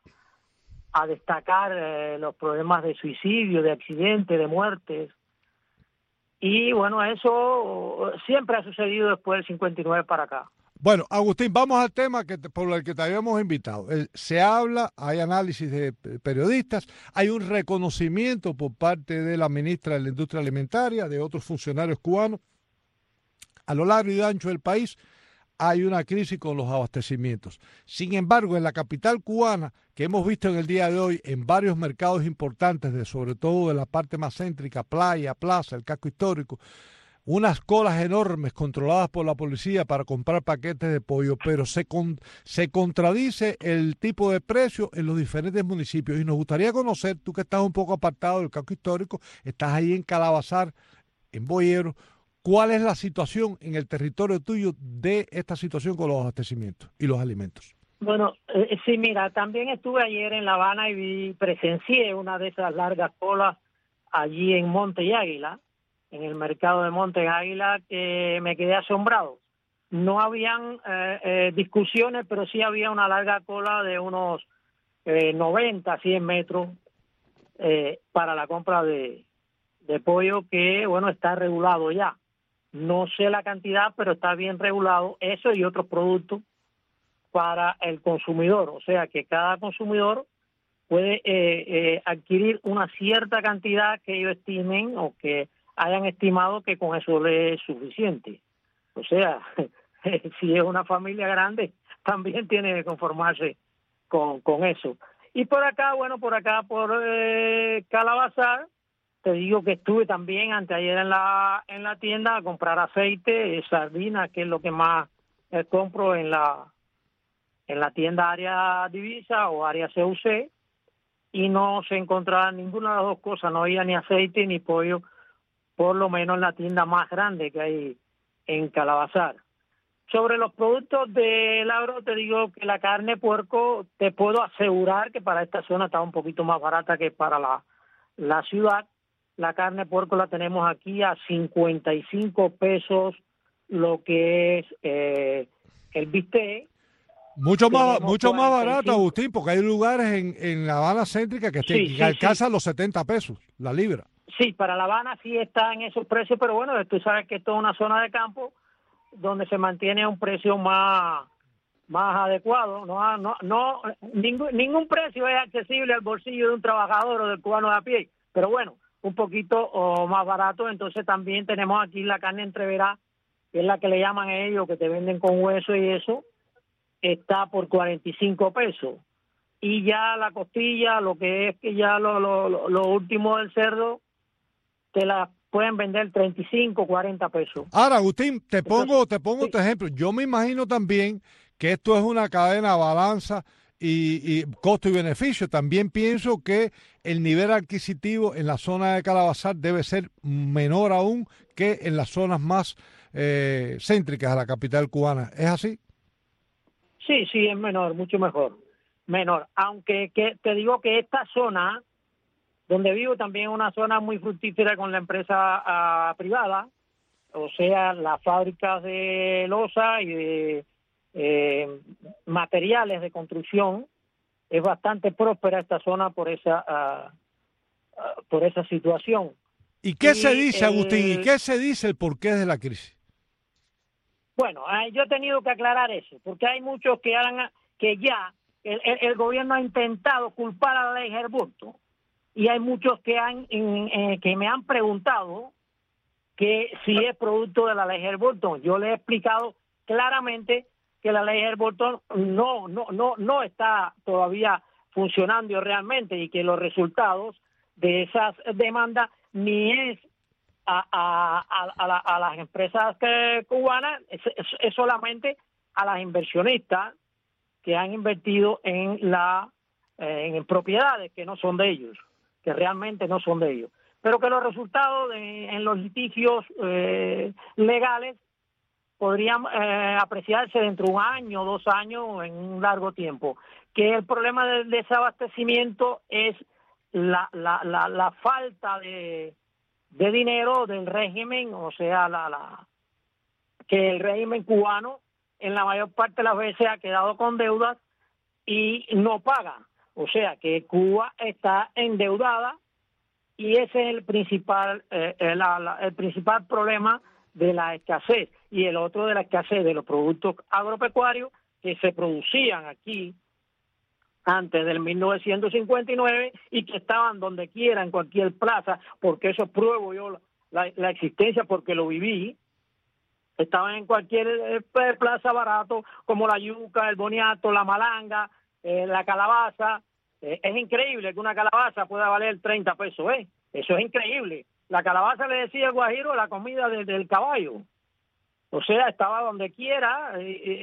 destacar los problemas de suicidio, de accidentes, de muertes. Y bueno, eso siempre ha sucedido después del 59 para acá. Bueno, Agustín, vamos al tema por el que te habíamos invitado. Se habla, hay análisis de periodistas, hay un reconocimiento por parte de la ministra de la Industria Alimentaria, de otros funcionarios cubanos. A lo largo y ancho del país hay una crisis con los abastecimientos. Sin embargo, en la capital cubana, que hemos visto en el día de hoy en varios mercados importantes, sobre todo de la parte más céntrica, Playa, Plaza, el casco histórico, unas colas enormes controladas por la policía para comprar paquetes de pollo, pero se contradice el tipo de precio en los diferentes municipios. Y nos gustaría conocer, tú que estás un poco apartado del casco histórico, estás ahí en Calabazar, en Boyero, ¿cuál es la situación en el territorio tuyo de esta situación con los abastecimientos y los alimentos? Bueno, sí, mira, también estuve ayer en La Habana y presencié una de esas largas colas allí en Monte y Águila, en el mercado de Monte y Águila, que me quedé asombrado. No habían discusiones, pero sí había una larga cola de unos 90, 100 metros para la compra de pollo que, bueno, está regulado ya. No sé la cantidad, pero está bien regulado eso y otros productos para el consumidor. O sea que cada consumidor puede adquirir una cierta cantidad que ellos estimen o que hayan estimado que con eso le es suficiente. O sea, si es una familia grande, también tiene que conformarse con eso. Y por acá, bueno, por Calabazar, te digo que estuve también anteayer en la tienda a comprar aceite, sardinas, que es lo que más compro en la tienda área divisa o área CUC, y no se encontraba ninguna de las dos cosas, no había ni aceite ni pollo, por lo menos en la tienda más grande que hay en Calabazar. Sobre los productos del agro, te digo que la carne puerco, te puedo asegurar que para esta zona está un poquito más barata que para la ciudad. La carne puerco la tenemos aquí a 55 pesos, lo que es el bistec. Mucho más barato, Agustín, porque hay lugares en La Habana céntrica que alcanzan los 70 pesos la libra. Sí, para La Habana sí está en esos precios, pero bueno, tú sabes que esto es una zona de campo donde se mantiene un precio más adecuado. No ningún precio es accesible al bolsillo de un trabajador o del cubano de a pie, pero bueno, un poquito más barato. Entonces también tenemos aquí la carne entreverá, que es la que le llaman ellos, que te venden con hueso y eso, está por 45 pesos. Y ya la costilla, lo que es que ya lo último del cerdo, te la pueden vender 35, 40 pesos. Ahora, Agustín, te pongo otro ejemplo. Yo me imagino también que esto es una cadena balanza y costo y beneficio. También pienso que el nivel adquisitivo en la zona de Calabazar debe ser menor aún que en las zonas más céntricas de la capital cubana. ¿Es así? Sí, es menor, mucho menor. Aunque te digo que esta zona donde vivo también es una zona muy fructífera con la empresa privada, o sea, las fábricas de loza y de materiales de construcción. Es bastante próspera esta zona por esa situación. ¿Y qué se dice, Agustín? ¿Y qué se dice el porqué de la crisis? Bueno, yo he tenido que aclarar eso, porque hay muchos que ya el gobierno ha intentado culpar a la ley Herburto, y hay muchos que me han preguntado que si es producto de la ley Herburto. Yo le he explicado claramente que la ley Herburto no está todavía funcionando realmente, y que los resultados de esas demandas ni es a las empresas cubanas, es solamente a las inversionistas que han invertido en propiedades que no son de ellos, que realmente no son de ellos, pero que los resultados en los litigios legales podrían apreciarse dentro de 1 año, 2 años, en un largo tiempo. Que el problema del desabastecimiento es la falta de dinero del régimen, o sea, que el régimen cubano en la mayor parte de las veces ha quedado con deudas y no paga. O sea, que Cuba está endeudada y ese es el principal problema de la escasez, y el otro de la escasez de los productos agropecuarios que se producían aquí antes del 1959 y que estaban donde quiera, en cualquier plaza, porque eso pruebo yo la existencia porque lo viví. Estaban en cualquier plaza barato, como la yuca, el boniato, la malanga, la calabaza. Es increíble que una calabaza pueda valer 30 pesos, ¿eh? Eso es increíble. La calabaza le decía al guajiro la comida del caballo. O sea, estaba donde quiera,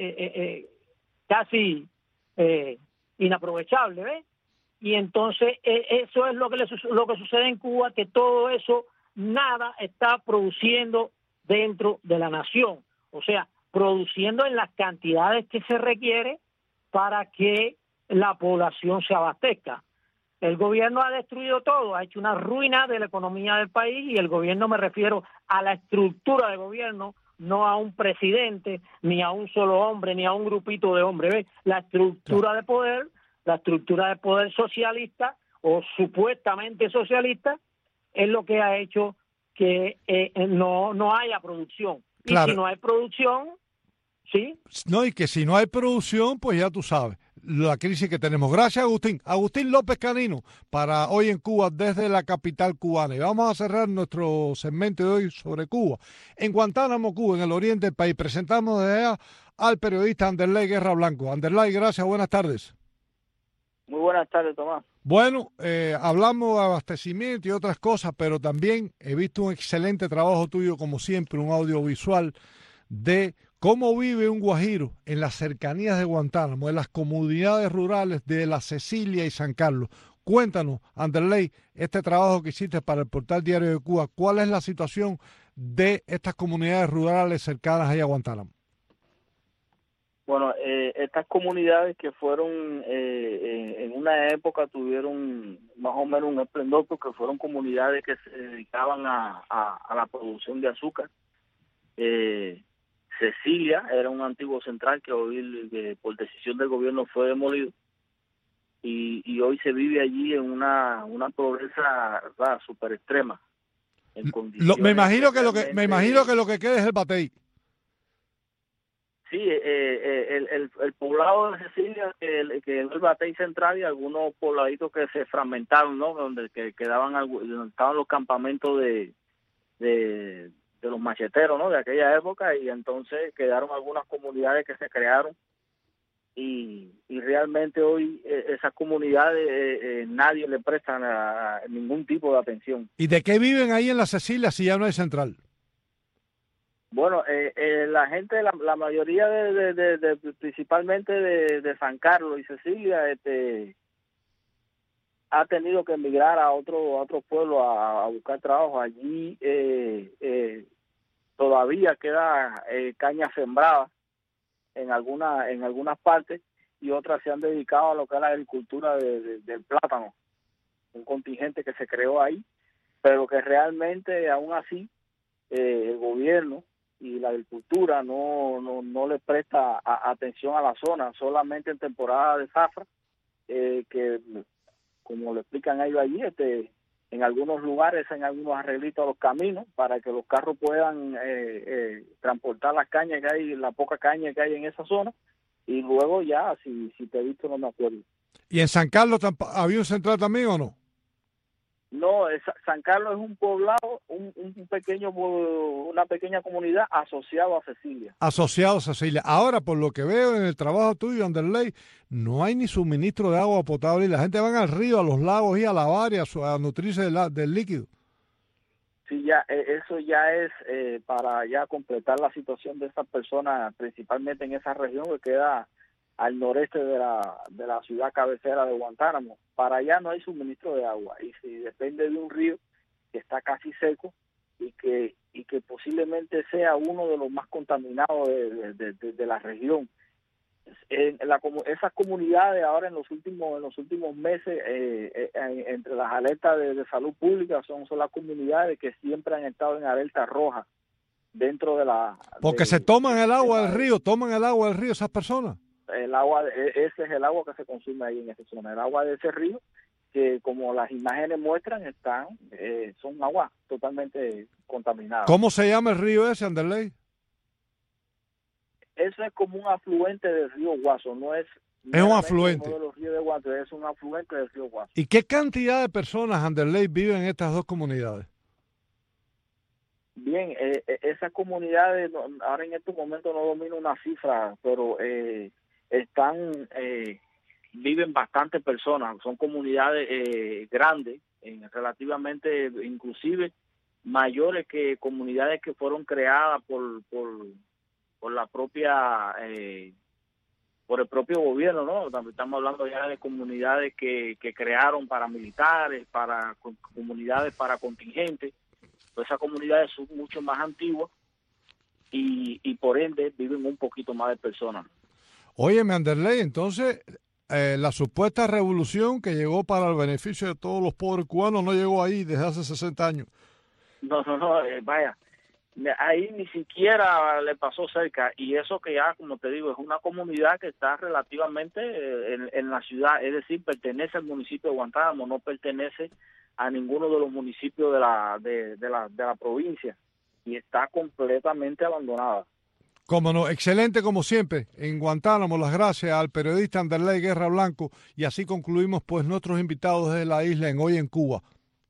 casi inaprovechable, ¿ves? Y entonces eso es lo que sucede en Cuba, que todo eso, nada está produciendo dentro de la nación. O sea, produciendo en las cantidades que se requiere para que la población se abastezca. El gobierno ha destruido todo, ha hecho una ruina de la economía del país, y el gobierno, me refiero a la estructura de gobierno, no a un presidente, ni a un solo hombre, ni a un grupito de hombres. ¿Ves? La estructura de poder socialista o supuestamente socialista es lo que ha hecho que no haya producción. Claro. Y si no hay producción, ¿sí? No, y que si no hay producción, pues ya tú sabes la crisis que tenemos. Gracias, Agustín. Agustín López Canino, para Hoy en Cuba, desde la capital cubana. Y vamos a cerrar nuestro segmento de hoy sobre Cuba. En Guantánamo, Cuba, en el oriente del país, presentamos desde allá al periodista Anderley Guerra Blanco. Anderley, gracias, buenas tardes. Muy buenas tardes, Tomás. Bueno, hablamos de abastecimiento y otras cosas, pero también he visto un excelente trabajo tuyo, como siempre, un audiovisual de cómo vive un guajiro en las cercanías de Guantánamo, en las comunidades rurales de La Cecilia y San Carlos. Cuéntanos, Anderley, este trabajo que hiciste para el Portal Diario de Cuba, ¿cuál es la situación de estas comunidades rurales cercanas ahí a Guantánamo? Bueno, estas comunidades que fueron en una época tuvieron más o menos un esplendor, porque fueron comunidades que se dedicaban a la producción de azúcar. Cecilia era un antiguo central que hoy por decisión del gobierno fue demolido, y hoy se vive allí en una pobreza súper extrema. Me imagino que lo que queda es el batey. Sí, el poblado de Cecilia, que el batey central, y algunos pobladitos que se fragmentaron, ¿no? Donde donde estaban los campamentos de los macheteros, ¿no? De aquella época, y entonces quedaron algunas comunidades que se crearon, y realmente hoy esas comunidades nadie le presta ningún tipo de atención. ¿Y de qué viven ahí en La Cecilia si ya no hay central? Bueno, la gente, la mayoría principalmente de San Carlos y Cecilia, ha tenido que emigrar a otro pueblo a buscar trabajo. Allí todavía queda caña sembrada en algunas partes, y otras se han dedicado a lo que es la agricultura del plátano, un contingente que se creó ahí, pero que realmente aún así el gobierno y la agricultura no le presta atención a la zona, solamente en temporada de zafra, que como le explican ellos allí, en algunos lugares en algunos arreglitos a los caminos para que los carros puedan transportar las cañas que hay, la poca caña que hay en esa zona, y luego ya, si te he visto, no me acuerdo. ¿Y en San Carlos había un central también o no? No, San Carlos es un poblado, una pequeña comunidad asociada a Cecilia. Asociado a Cecilia. Ahora, por lo que veo en el trabajo tuyo, Anderley, no hay ni suministro de agua potable y la gente va al río, a los lagos y a lavar y a nutrirse del líquido. Sí, ya eso ya es para ya completar la situación de estas personas, principalmente en esa región que queda al noreste de la ciudad cabecera de Guantánamo. Para allá no hay suministro de agua, y si depende de un río que está casi seco y que posiblemente sea uno de los más contaminados de la región. Esas comunidades ahora en los últimos meses, entre las alertas de salud pública, son las comunidades que siempre han estado en alerta roja dentro de la... Porque se toman el agua del río, esas personas. El agua, ese es el agua que se consume ahí en esa zona, el agua de ese río, que como las imágenes muestran son aguas totalmente contaminadas. ¿Cómo se llama el río ese, Anderley? Eso es como un afluente del río Guaso, no es un afluente. Uno de los ríos de Guaso, es un afluente del río Guaso. ¿Y qué cantidad de personas, Anderley, viven en estas dos comunidades? Bien, esas comunidades, ahora en estos momentos no domino una cifra, pero viven bastantes personas, son comunidades grandes, relativamente inclusive mayores que comunidades que fueron creadas por la propia por el propio gobierno, ¿no? Estamos hablando ya de comunidades que crearon paramilitares, comunidades para contingentes. Pues esas comunidades son mucho más antiguas y por ende viven un poquito más de personas. Óyeme, Anderley, entonces la supuesta revolución que llegó para el beneficio de todos los pobres cubanos no llegó ahí desde hace 60 años. No, vaya, ahí ni siquiera le pasó cerca, y eso que ya, como te digo, es una comunidad que está relativamente en la ciudad, es decir, pertenece al municipio de Guantánamo, no pertenece a ninguno de los municipios de la provincia, y está completamente abandonada. Cómo no, excelente como siempre. En Guantánamo, las gracias al periodista Anderley Guerra Blanco, y así concluimos pues nuestros invitados de la isla en Hoy en Cuba.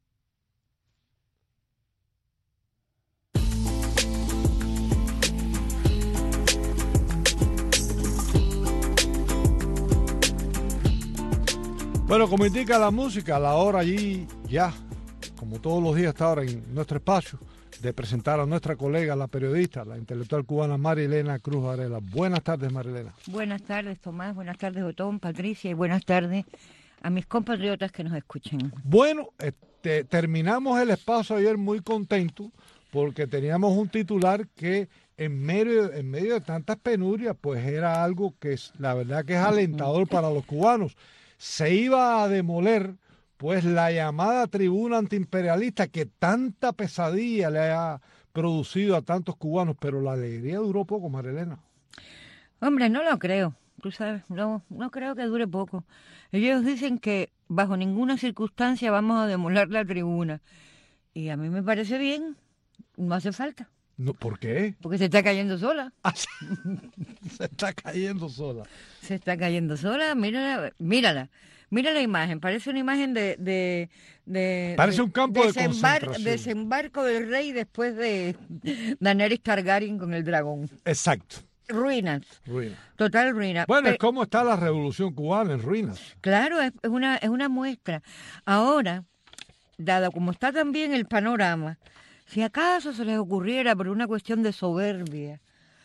Bueno, como indica la música, la hora allí ya, como todos los días hasta ahora en nuestro espacio, de presentar a nuestra colega, la periodista, la intelectual cubana Marilena Cruz Varela. Buenas tardes, Marilena. Buenas tardes, Tomás. Buenas tardes, Otón, Patricia, y buenas tardes a mis compatriotas que nos escuchen. Bueno, terminamos el espacio ayer muy contentos porque teníamos un titular que en medio de tantas penurias, pues era algo que la verdad que es alentador para los cubanos. Se iba a demoler pues la llamada tribuna antiimperialista que tanta pesadilla le ha producido a tantos cubanos, pero la alegría duró poco, Marilena. Hombre, no lo creo, tú sabes, no creo que dure poco. Ellos dicen que bajo ninguna circunstancia vamos a demoler la tribuna, y a mí me parece bien, no hace falta. No, ¿por qué? Porque se está cayendo sola. Se está cayendo sola. Se está cayendo sola, mírala. Mira la imagen, parece una imagen parece un campo de concentración. Desembarco del rey después de Daenerys Targaryen con el dragón. Exacto. Ruinas. Total ruina. Bueno, es como está la revolución cubana, en ruinas. Claro, es una muestra. Ahora, dado como está también el panorama, si acaso se les ocurriera por una cuestión de soberbia,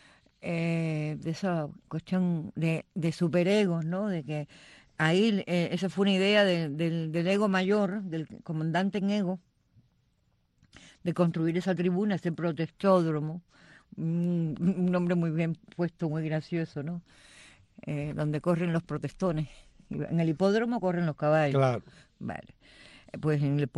de esa cuestión de superegos, ¿no? De que ahí esa fue una idea del ego mayor, del comandante en ego, de construir esa tribuna, ese protestódromo, un nombre muy bien puesto, muy gracioso, ¿no? Donde corren los protestones. En el hipódromo corren los caballos. Claro. Vale. Pues en el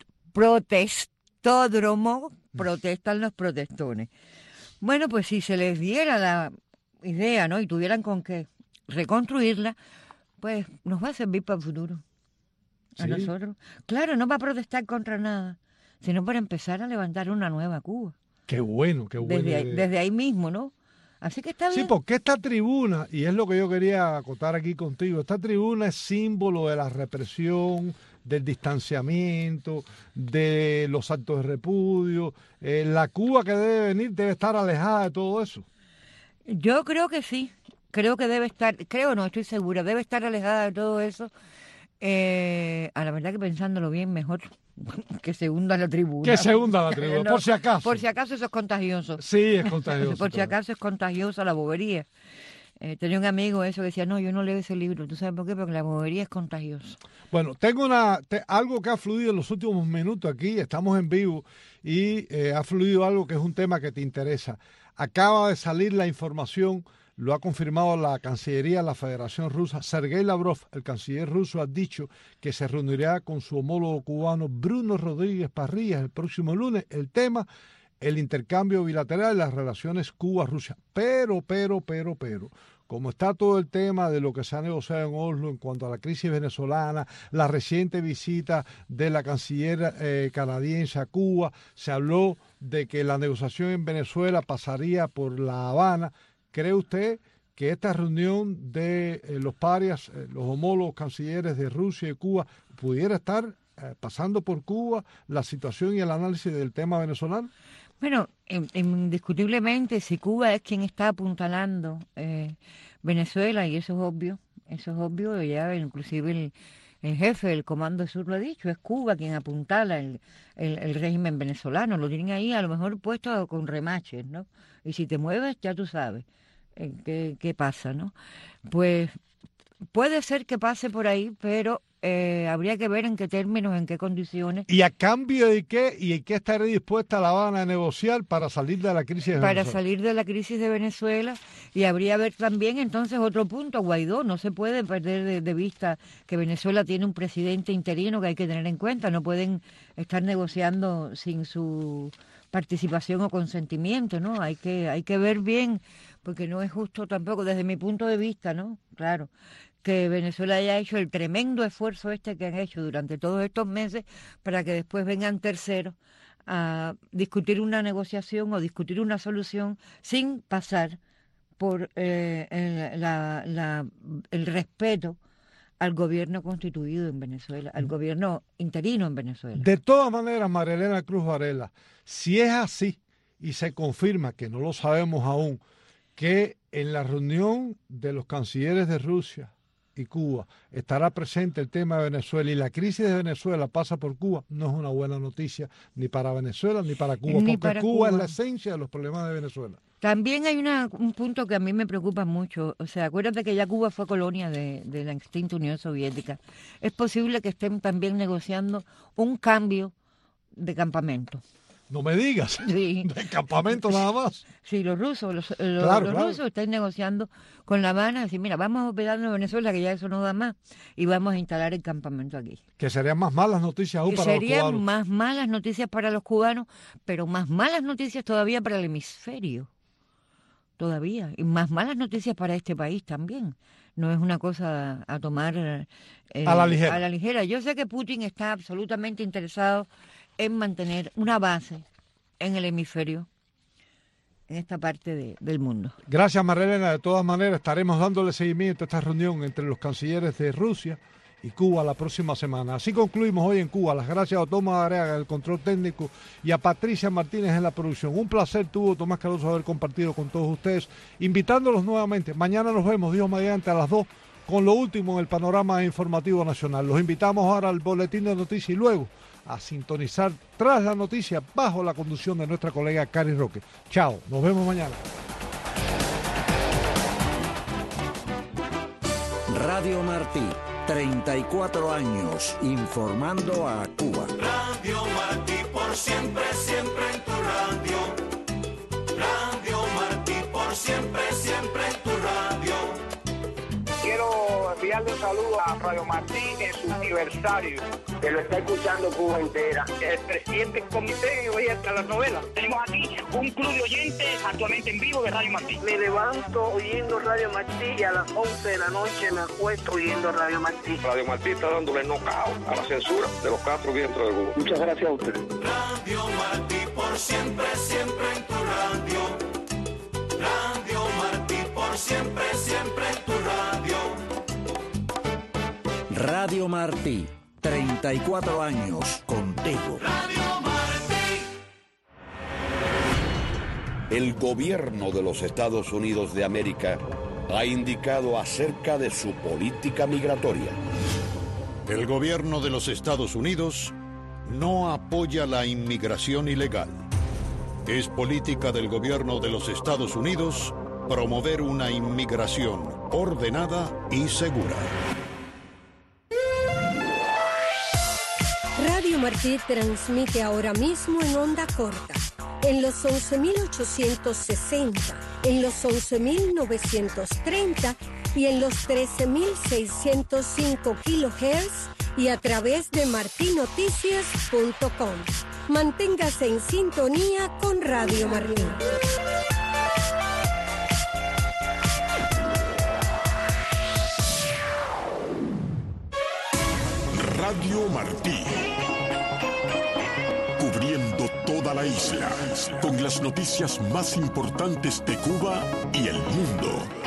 protestódromo protestan los protestones. Bueno, pues si se les diera la idea, ¿no? Y tuvieran con qué reconstruirla, pues nos va a servir para el futuro. A ¿Sí? Nosotros. Claro, no va a protestar contra nada, sino para empezar a levantar una nueva Cuba. Qué bueno, qué bueno. Desde ahí mismo, ¿no? Así que está bien. Sí, porque esta tribuna, y es lo que yo quería acotar aquí contigo, esta tribuna es símbolo de la represión, del distanciamiento, de los actos de repudio. La Cuba que debe venir debe estar alejada de todo eso. Yo creo que sí. Creo que debe estar, no, estoy segura, debe estar alejada de todo eso. A la verdad que pensándolo bien, mejor que se hunda la tribuna. Que se hunda la tribuna, no, por si acaso. Por si acaso eso es contagioso. Sí, es contagioso. Por si acaso es contagiosa la bobería. Tenía un amigo eso que decía, no, yo no leo ese libro. ¿Tú sabes por qué? Porque la bobería es contagiosa. Bueno, tengo algo que ha fluido en los últimos minutos aquí, estamos en vivo, y ha fluido algo que es un tema que te interesa. Acaba de salir la información, lo ha confirmado la Cancillería de la Federación Rusa. Sergei Lavrov, el canciller ruso, ha dicho que se reunirá con su homólogo cubano Bruno Rodríguez Parrillas el próximo lunes. El tema, el intercambio bilateral y las relaciones Cuba-Rusia. Pero, como está todo el tema de lo que se ha negociado en Oslo en cuanto a la crisis venezolana, la reciente visita de la canciller canadiense a Cuba, se habló de que la negociación en Venezuela pasaría por La Habana. ¿Cree usted que esta reunión de los parias, los homólogos cancilleres de Rusia y Cuba, pudiera estar pasando por Cuba la situación y el análisis del tema venezolano? Bueno, indiscutiblemente, si Cuba es quien está apuntalando Venezuela, y eso es obvio, ya inclusive el jefe del Comando Sur lo ha dicho, es Cuba quien apuntala el régimen venezolano, lo tienen ahí a lo mejor puesto con remaches, ¿no? Y si te mueves, ya tú sabes qué pasa, ¿no? Pues puede ser que pase por ahí, pero habría que ver en qué términos, en qué condiciones. ¿Y a cambio de qué? ¿Y en qué estaría dispuesta La Habana a negociar para salir de la crisis de Venezuela? Para salir de la crisis de Venezuela. Y habría que ver también entonces otro punto, Guaidó. No se puede perder de vista que Venezuela tiene un presidente interino que hay que tener en cuenta. No pueden estar negociando sin su participación o consentimiento, ¿no? Hay que ver bien, porque no es justo tampoco desde mi punto de vista, ¿no? Claro, que Venezuela haya hecho el tremendo esfuerzo que han hecho durante todos estos meses para que después vengan terceros a discutir una negociación o discutir una solución sin pasar por el respeto al gobierno constituido en Venezuela, al gobierno interino en Venezuela. De todas maneras, María Elena Cruz Varela, si es así y se confirma, que no lo sabemos aún, que en la reunión de los cancilleres de Rusia y Cuba estará presente el tema de Venezuela y la crisis de Venezuela pasa por Cuba, no es una buena noticia ni para Venezuela ni para Cuba, porque Cuba es la esencia de los problemas de Venezuela. También hay un punto que a mí me preocupa mucho. O sea, acuérdate que ya Cuba fue colonia de la extinta Unión Soviética. Es posible que estén también negociando un cambio de campamento. No me digas, sí. De campamento nada más. Sí, los rusos Claro. rusos están negociando con La Habana, decir, mira, vamos a operar en Venezuela, que ya eso no da más, y vamos a instalar el campamento aquí. Que serían más malas noticias aún para los cubanos. Serían más malas noticias para los cubanos, pero más malas noticias todavía para el hemisferio. Todavía. Y más malas noticias para este país también. No es una cosa a tomar a la ligera. Yo sé que Putin está absolutamente interesado en mantener una base en el hemisferio, en esta parte del mundo. Gracias, María Elena. De todas maneras, estaremos dándole seguimiento a esta reunión entre los cancilleres de Rusia y Cuba la próxima semana. Así concluimos hoy en Cuba. Las gracias a Tomás Areaga, el control técnico, y a Patricia Martínez en la producción. Un placer tuvo Tomás Caruso haber compartido con todos ustedes, invitándolos nuevamente. Mañana nos vemos, Dios mediante, a las 2, con lo último en el panorama informativo nacional. Los invitamos ahora al boletín de noticias y luego a sintonizar Tras la Noticia bajo la conducción de nuestra colega Cari Roque. Chao, nos vemos mañana. Radio Martí, 34 años informando a Cuba. Radio Martí por siempre, siempre en tu radio. Radio Martí por siempre, siempre en tu radio. Quiero enviarle un saludo a Radio Martí en su aniversario. Que lo está escuchando Cuba entera. El presidente del comité oye hasta las novelas. Tenemos aquí un club de oyentes actualmente en vivo de Radio Martí. Me levanto oyendo Radio Martí y a las 11 de la noche me acuesto oyendo Radio Martí. Radio Martí está dándole knockout a la censura de los 4 vientos de Cuba. Muchas gracias a ustedes. Radio Martí por siempre, siempre en tu radio. Radio Martí por siempre, siempre en tu radio. Radio Martí, 34 años contigo. Radio Martí. El gobierno de los Estados Unidos de América ha indicado acerca de su política migratoria. El gobierno de los Estados Unidos no apoya la inmigración ilegal. Es política del gobierno de los Estados Unidos promover una inmigración ordenada y segura. Radio Martí transmite ahora mismo en onda corta, en los 11.860, en los 11.930 y en los 13.605 kHz y a través de martinoticias.com. Manténgase en sintonía con Radio Martí. Radio Martí. Cubriendo toda la isla, con las noticias más importantes de Cuba y el mundo.